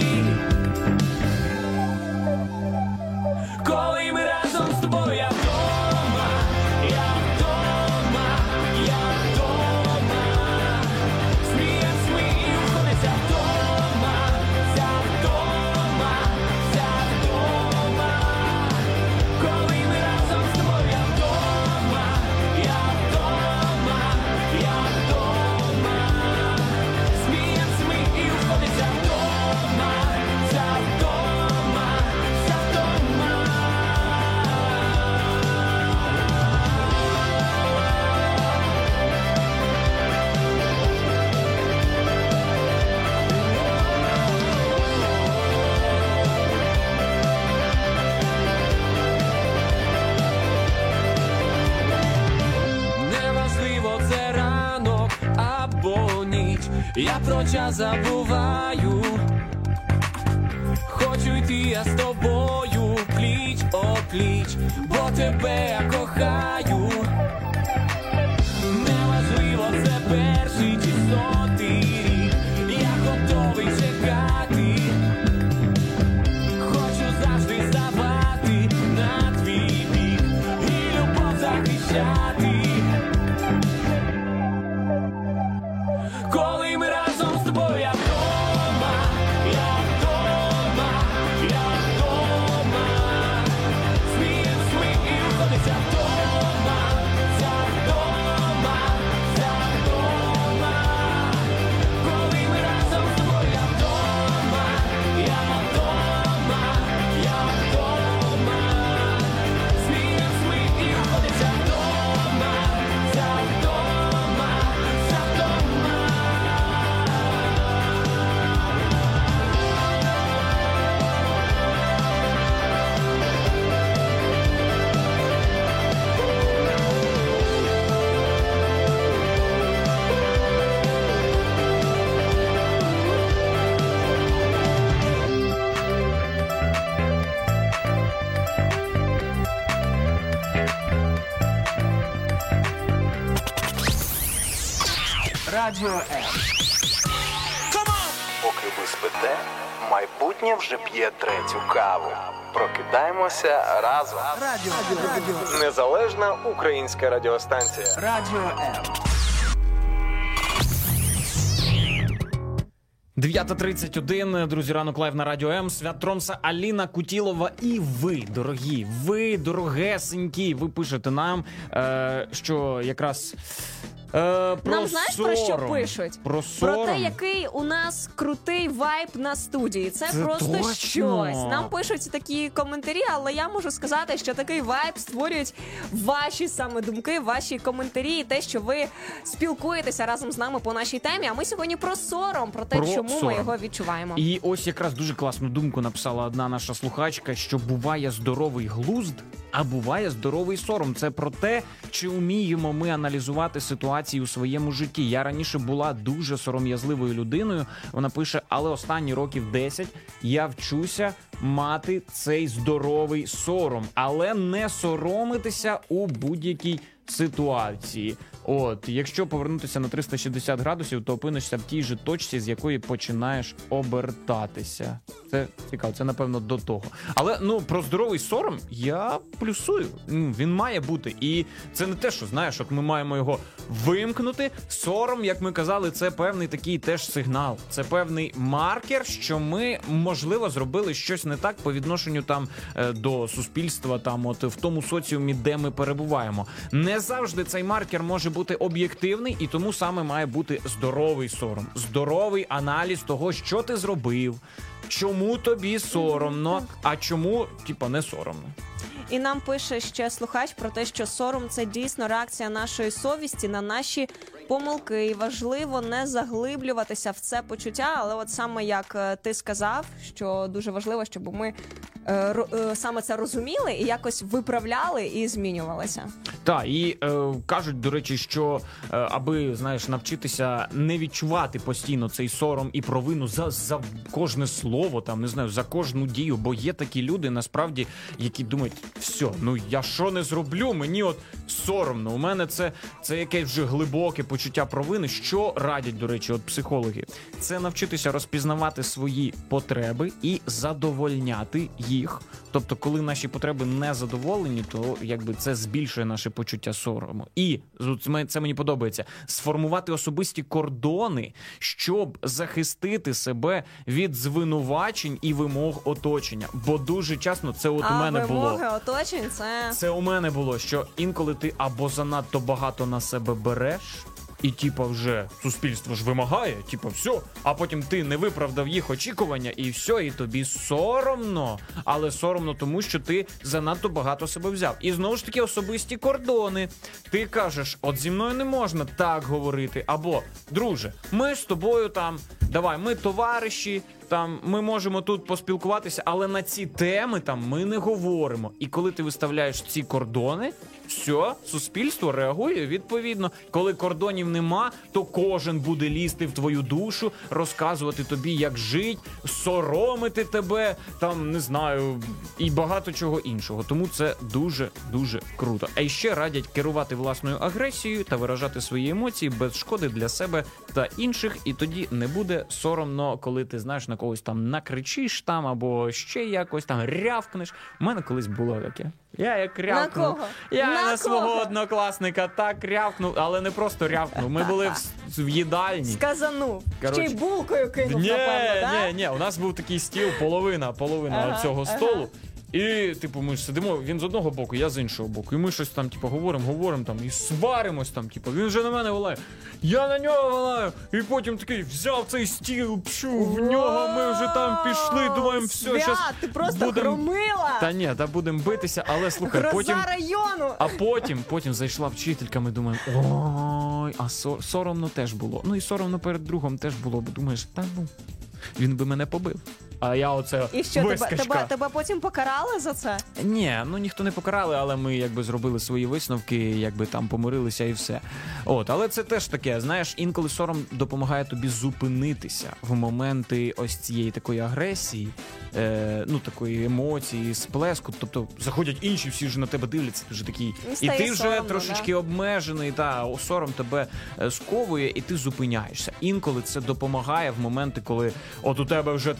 Коли ми разом з тобою, я вдома, я вдома, я вдома. Сміємось ми і уходиться вдома, вся вдома, вся вдома. Коли ми разом з тобою, я вдома, я вдома, я вдома. Сміємось ми і уходиться вдома, вся вдома, вся вдома. Неважливо, це ранок або ніч, я про час забуваю. Хочу йти я з тобою пліч о пліч, бо тебе я кохаю. Неважливо, це перший чи сотий рік, я готовий чекати. Хочу завжди ставати на твій бік і любов захищати. Коли ми разом з тобою, я вдома, я вдома, я вдома. Сміємось ми і уходиться вдома, вся вдома, вся вдома. Коли ми разом з тобою, я вдома, я вдома, я вдома. Сміємось ми і уходиться вдома, вся вдома, вся вдома. Радіо М. Поки ви спите, Майбутнє вже п'є третю каву. Прокидаємося разом. Радіо, радіо. Незалежна українська радіостанція. Радіо М. дев'ята тридцять один, друзі, ранок лайв на Радіо М. Свят Тромса, Аліна Кутілова і ви, дорогі, ви, дорогесенькі, ви пишете нам, е, що якраз... Е, про Нам знаєш, сором. про що пишуть? Про сором. Про те, який у нас крутий вайб на студії. Це, Це просто точно. щось. Нам пишуть такі коментарі, але я можу сказати, що такий вайб створюють ваші саме думки, ваші коментарі, і те, що ви спілкуєтеся разом з нами по нашій темі. А ми сьогодні про сором, про те, Про чому сором. ми його відчуваємо. І ось якраз дуже класну думку написала одна наша слухачка, що буває здоровий глузд, а буває здоровий сором. Це про те, чи вміємо ми аналізувати ситуацію у своєму житті. Я раніше була дуже сором'язливою людиною. Вона пише, але останні років десять я вчуся мати цей здоровий сором, але не соромитися у будь-якій ситуації. От, якщо повернутися на триста шістдесят градусів, то опинишся в тій же точці, з якої починаєш обертатися. Це цікаво, це, напевно, до того. Але, ну, про здоровий сором я плюсую. Ну, він має бути. І це не те, що, знаєш, от ми маємо його вимкнути. Сором, як ми казали, це певний такий теж сигнал. Це певний маркер, що ми, можливо, зробили щось не так по відношенню там до суспільства, там, от в тому соціумі, де ми перебуваємо. Не завжди цей маркер може бути об'єктивний, і тому саме має бути здоровий сором. Здоровий аналіз того, що ти зробив, чому тобі соромно, а чому, типа, не соромно. І нам пише ще слухач про те, що сором – це дійсно реакція нашої совісті на наші помилки. І важливо не заглиблюватися в це почуття, але от саме як ти сказав, що дуже важливо, щоб ми е, ро, е, саме це розуміли і якось виправляли і змінювалися. Так, і е, кажуть, до речі, що е, аби, знаєш, навчитися не відчувати постійно цей сором і провину за, за кожне слово, там, не знаю, за кожну дію, бо є такі люди, насправді, які думають, все, ну я що не зроблю, мені от соромно, у мене це, це якесь вже глибоке почуття провини. Що радять, до речі, от психологи? Це навчитися розпізнавати свої потреби і задовольняти їх. Тобто, коли наші потреби не задоволені, то якби це збільшує наше почуття сорому. І, це мені подобається, сформувати особисті кордони, щоб захистити себе від звинувачень і вимог оточення. Бо дуже часто це от а у мене було. А вимоги оточень – це... Це у мене було, що інколи ти або занадто багато на себе береш, і типа вже суспільство ж вимагає, типа все, а потім ти не виправдав їх очікування, і все, і тобі соромно. Але соромно тому, що ти занадто багато себе взяв. І знову ж таки особисті кордони. Ти кажеш, от зі мною не можна так говорити, або, друже, ми з тобою там, давай, ми товариші, там, ми можемо тут поспілкуватися, але на ці теми там ми не говоримо. І коли ти виставляєш ці кордони, все, суспільство реагує відповідно. Коли кордонів нема, то кожен буде лізти в твою душу, розказувати тобі, як жить, соромити тебе, там, не знаю, і багато чого іншого. Тому це дуже-дуже круто. А ще радять керувати власною агресією та виражати свої емоції без шкоди для себе та інших, і тоді не буде соромно, коли ти, знаєш, на когось там накричиш там, або ще якось там рявкнеш. У мене колись було таке. Я як рявкнув. На кого? Я на, на свого кого? однокласника так рявкнув, але не просто рявкнув. Ми були в, в їдальні. Сказанув. Короче, ще й булкою кинув, ні, напевно, так? Ні, ні, у нас був такий стіл, половина, половина ага, цього ага. столу. І, типу, ми ж сидимо, він з одного боку, я з іншого боку. І ми щось там, типу, говоримо, говоримо там, і сваримось там, типу, він вже на мене волає. Я на нього волаю. І потім такий взяв цей стіл, пшу, в нього, ми вже там пішли, думаємо, все, Свят, щас ти просто будем... громила! Та ні, та будемо битися, але, слухай, Гроза потім... району! А потім, потім зайшла вчителька, ми думаємо, ой, а со- соромно теж було. Ну і соромно перед другом теж було, бо думаєш, та ну, він би мене побив. А я оце І що, тебе, вискочка. тебе, тебе потім покарали за це? Ні, ну ніхто не покарали, але ми якби зробили свої висновки, якби там помирилися і все. От, але це теж таке, знаєш, інколи сором допомагає тобі зупинитися в моменти ось цієї такої агресії, е, ну такої емоції, сплеску. Тобто заходять інші, всі вже на тебе дивляться, ти вже такий, і ти вже соромно, трошечки да? обмежений, та сором тебе сковує, і ти зупиняєшся. Інколи це допомагає в моменти, коли от у тебе вже там пік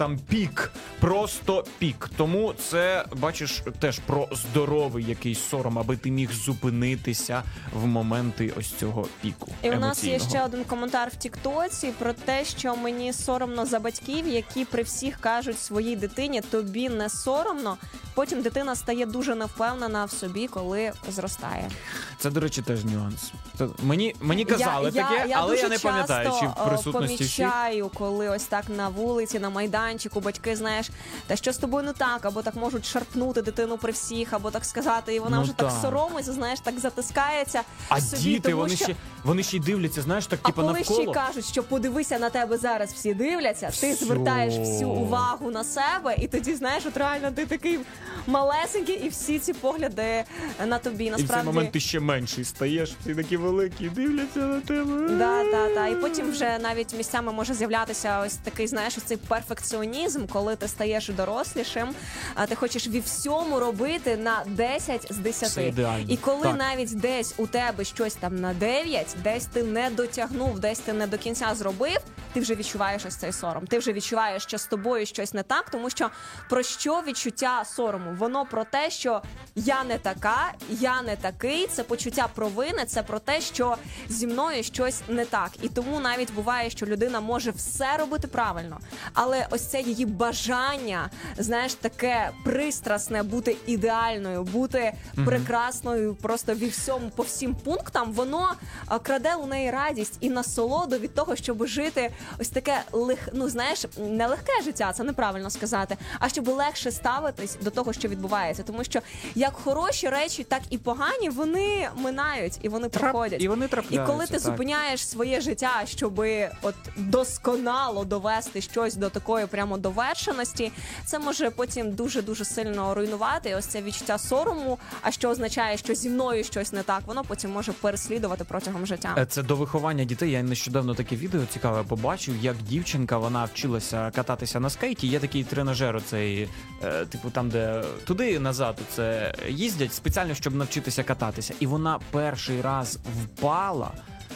пік. Просто пік. Тому це, бачиш, теж про здоровий якийсь сором, аби ти міг зупинитися в моменти ось цього піку. І у нас є емоційного. ще один коментар в Тіктоці про те, що мені соромно за батьків, які при всіх кажуть своїй дитині, тобі не соромно. Потім дитина стає дуже невпевнена в собі, коли зростає. Це, до речі, теж нюанс. Це, мені, мені казали я, таке, я, я але я дуже не пам'ятаю, чи в часто, присутності всіх. помічаю, коли ось так на вулиці, на майданчику батьки, знаєш, та що з тобою не так, або так можуть шарпнути дитину при всіх, або так сказати, і вона Ну, вже так так. соромиться, знаєш, так затискається А в собі, діти, тому вони, що... ще, вони ще й дивляться, знаєш, так А типу коли ще й навколо. кажуть, що подивися на тебе зараз, всі дивляться, ти Всьо. звертаєш всю увагу на себе, і тоді, знаєш, от реально ти такий малесенький, і всі ці погляди на тобі. І в цей Насправді, момент ти ще менший стаєш, всі такі великі, дивляться на тебе. Да, да, да. І потім вже навіть місцями може з'являтися ось такий, знаєш, ось цей перфекціонізм, коли ти стаєш дорослішим, а ти хочеш ві всьому робити на десять з десяти. Все ідеально. І коли Так. навіть десь у тебе щось там на дев'ять, десь ти не дотягнув, десь ти не до кінця зробив, ти вже відчуваєш ось цей сором. Ти вже відчуваєш, що з тобою щось не так, тому що про що відчуття сорому? Воно про те, що я не така, я не такий, це почуття провини, це про те, що зі мною щось не так. І тому навіть буває, що людина може все робити правильно, але ось це її бажання, знаєш, таке пристрасне, бути ідеальною, бути Мгм. прекрасною, просто ві всьому, по всім пунктам, воно а, краде у неї радість і насолоду від того, щоб жити ось таке лег... ну знаєш, не легке життя, це неправильно сказати, а щоб легше ставитись до того, що відбувається. Тому що як хороші речі, так і погані, вони минають і вони проходять. і вони І трапляються, коли ти так. зупиняєш своє життя, щоб от досконало довести щось до такої прямо довершеності, це може потім дуже-дуже сильно руйнувати. І ось це відчуття сорому, а що означає, що зі мною щось не так, воно потім може переслідувати протягом життя. Е, Це до виховання дітей. Я нещодавно таке відео цікаве побачив, як дівчинка, вона вчилася кататися на скейті. Є такий тренажер, оцей, е, типу там, де туди і назад це їздять спеціально, щоб навчитися кататися. І вона перший раз впала.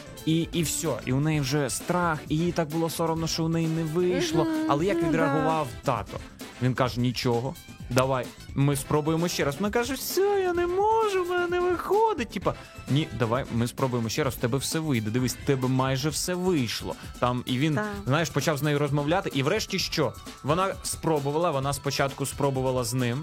І, і все, і у неї вже страх, і їй так було соромно, що у неї не вийшло. Мгм, Але як ну відреагував тато? Він каже: нічого, давай, ми спробуємо ще раз. Вона каже: все, я не можу, в мене не виходить. Типа, ні, давай, ми спробуємо ще раз, в тебе все вийде. Дивись, в тебе майже все вийшло. Там, і він, Так. знаєш, почав з нею розмовляти. І врешті що? Вона спробувала, вона спочатку спробувала з ним.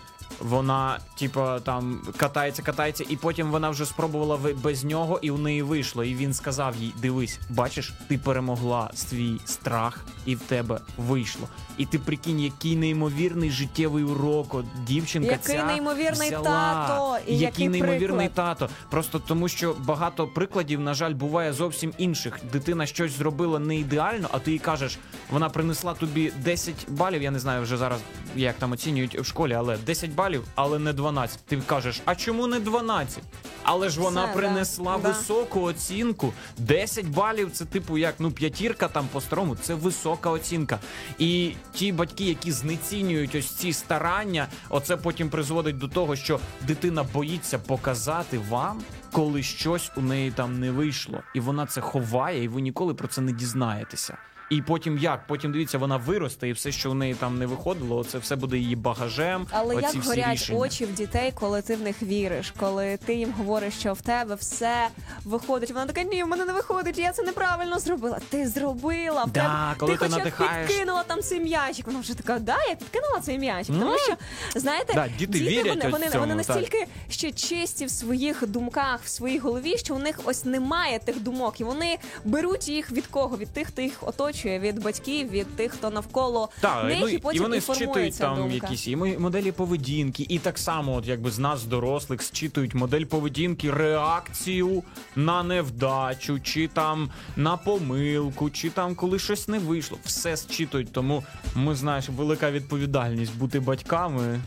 Вона, типа, там катається, катається, і потім вона вже спробувала ви- без нього, і у неї вийшло. І він сказав їй: дивись, бачиш, ти перемогла свій страх, і в тебе вийшло. І ти прикинь, який неймовірний життєвий урок от дівчинка Який ця неймовірний взяла. тато, і який який неймовірний приклад. тато. Просто тому, що багато прикладів, на жаль, буває зовсім інших. Дитина щось зробила не ідеально, а ти їй кажеш, вона принесла тобі десять балів, я не знаю вже зараз, як там оцінюють в школі, але десять балів, але не дванадцять. Ти кажеш: а чому не дванадцять? Але ж вона Все, да, принесла да. високу оцінку. десять балів, це типу як, ну, п'ятірка там по-старому, це висока оцінка. І ті батьки, які знецінюють ось ці старання, оце потім призводить до того, що дитина боїться показати вам, коли щось у неї там не вийшло. І вона це ховає, і ви ніколи про це не дізнаєтеся. І потім як? Потім, дивіться, вона виросте, і все, що у неї там не виходило, це все буде її багажем. Але оці як всі горять рішення. очі в дітей, коли ти в них віриш, коли ти їм говориш, що в тебе все виходить. Вона така: ні, в мене не виходить, я це неправильно зробила. Ти зробила, в Да, тебе коли ти ти хоча б надихаєш. підкинула там цей м'ячик. Вона вже така: да, я підкинула цей м'ячик. Ну, Тому що, знаєте, да, діти вірять вони, ось вони, цьому, вони так. настільки ще чисті в своїх думках, в своїй голові, що у них ось немає тих думок, і вони беруть їх від кого? Від тих, хто їх оточує, від батьків, від тих, хто навколо Так, них, ну, і потім і вони і зчитують формується там думка. якісь і мо- моделі поведінки, і так само, от якби з нас, дорослих, зчитують модель поведінки, реакцію на невдачу, чи там на помилку, чи там коли щось не вийшло. Все зчитують, тому ми, знаєш, велика відповідальність бути батьками.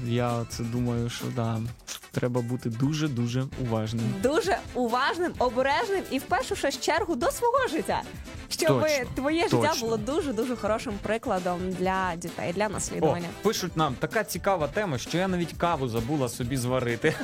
Я це думаю, що да, треба бути дуже-дуже уважним. Дуже уважним, обережним і в першу ж чергу до свого життя. Щоб Точно, твоє життя точно. було дуже-дуже хорошим прикладом для дітей, для О, наслідування. пишуть нам, така цікава тема, що я навіть каву забула собі зварити.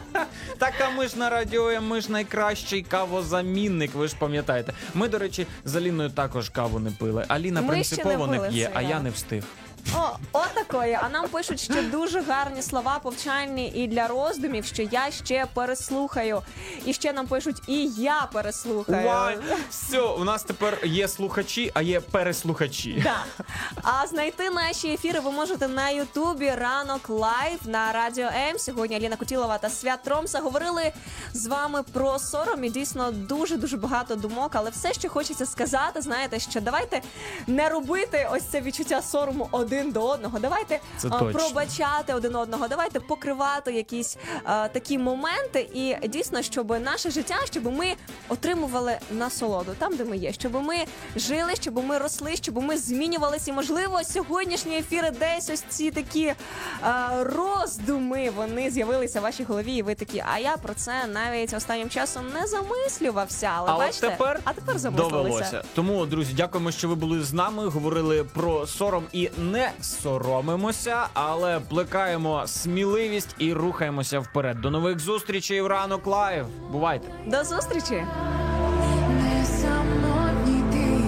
Так, а ми ж на радіо, М, ми ж найкращий кавозамінник, ви ж пам'ятаєте. Ми, до речі, з Аліною також каву не пили. Аліна Ми ще принципово не не пили, п'є, це а я. я не встиг. О, отакої. А нам пишуть ще дуже гарні слова, повчальні і для роздумів, що я ще переслухаю. І ще нам пишуть, і я переслухаю. Вау! Все, у нас тепер є слухачі, а є переслухачі. Да. А знайти наші ефіри ви можете на Ютубі Ранок Лайв на Радіо М. Сьогодні Аліна Котілова та Свят Тромса говорили з вами про сором. І дійсно дуже-дуже багато думок. Але все, що хочеться сказати, знаєте, що давайте не робити ось це відчуття сорому один до одного. Давайте Це а, точно. пробачати один одного. Давайте покривати якісь а, такі моменти. І дійсно, щоб наше життя, щоб ми отримували насолоду там, де ми є. Щоб ми жили, щоб ми росли, щоб ми змінювалися. І, можливо, сьогоднішні ефіри десь ось ці такі а, роздуми, вони з'явилися в вашій голові. І ви такі, а я про це навіть останнім часом не замислювався. Але, А от бачите, тепер а тепер замислилися. довелося. Тому, друзі, дякуємо, що ви були з нами, говорили про сором і не соромимося, але плекаємо сміливість і рухаємося вперед. До нових зустрічей в Ранок Лайв. Бувайте! До зустрічі! Не самотній ти,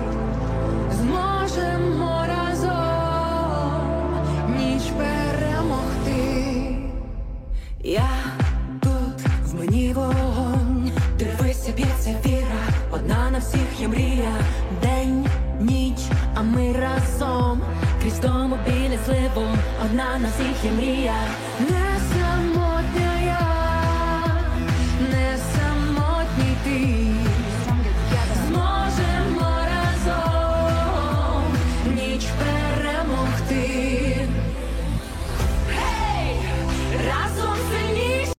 зможемо разом ніч перемогти. Я тут, в мені вогонь, дивися, б'ється віра, одна на всіх є мрія. День, ніч, а ми разом, крізь тому білі зливом, одна на всіх є мрія.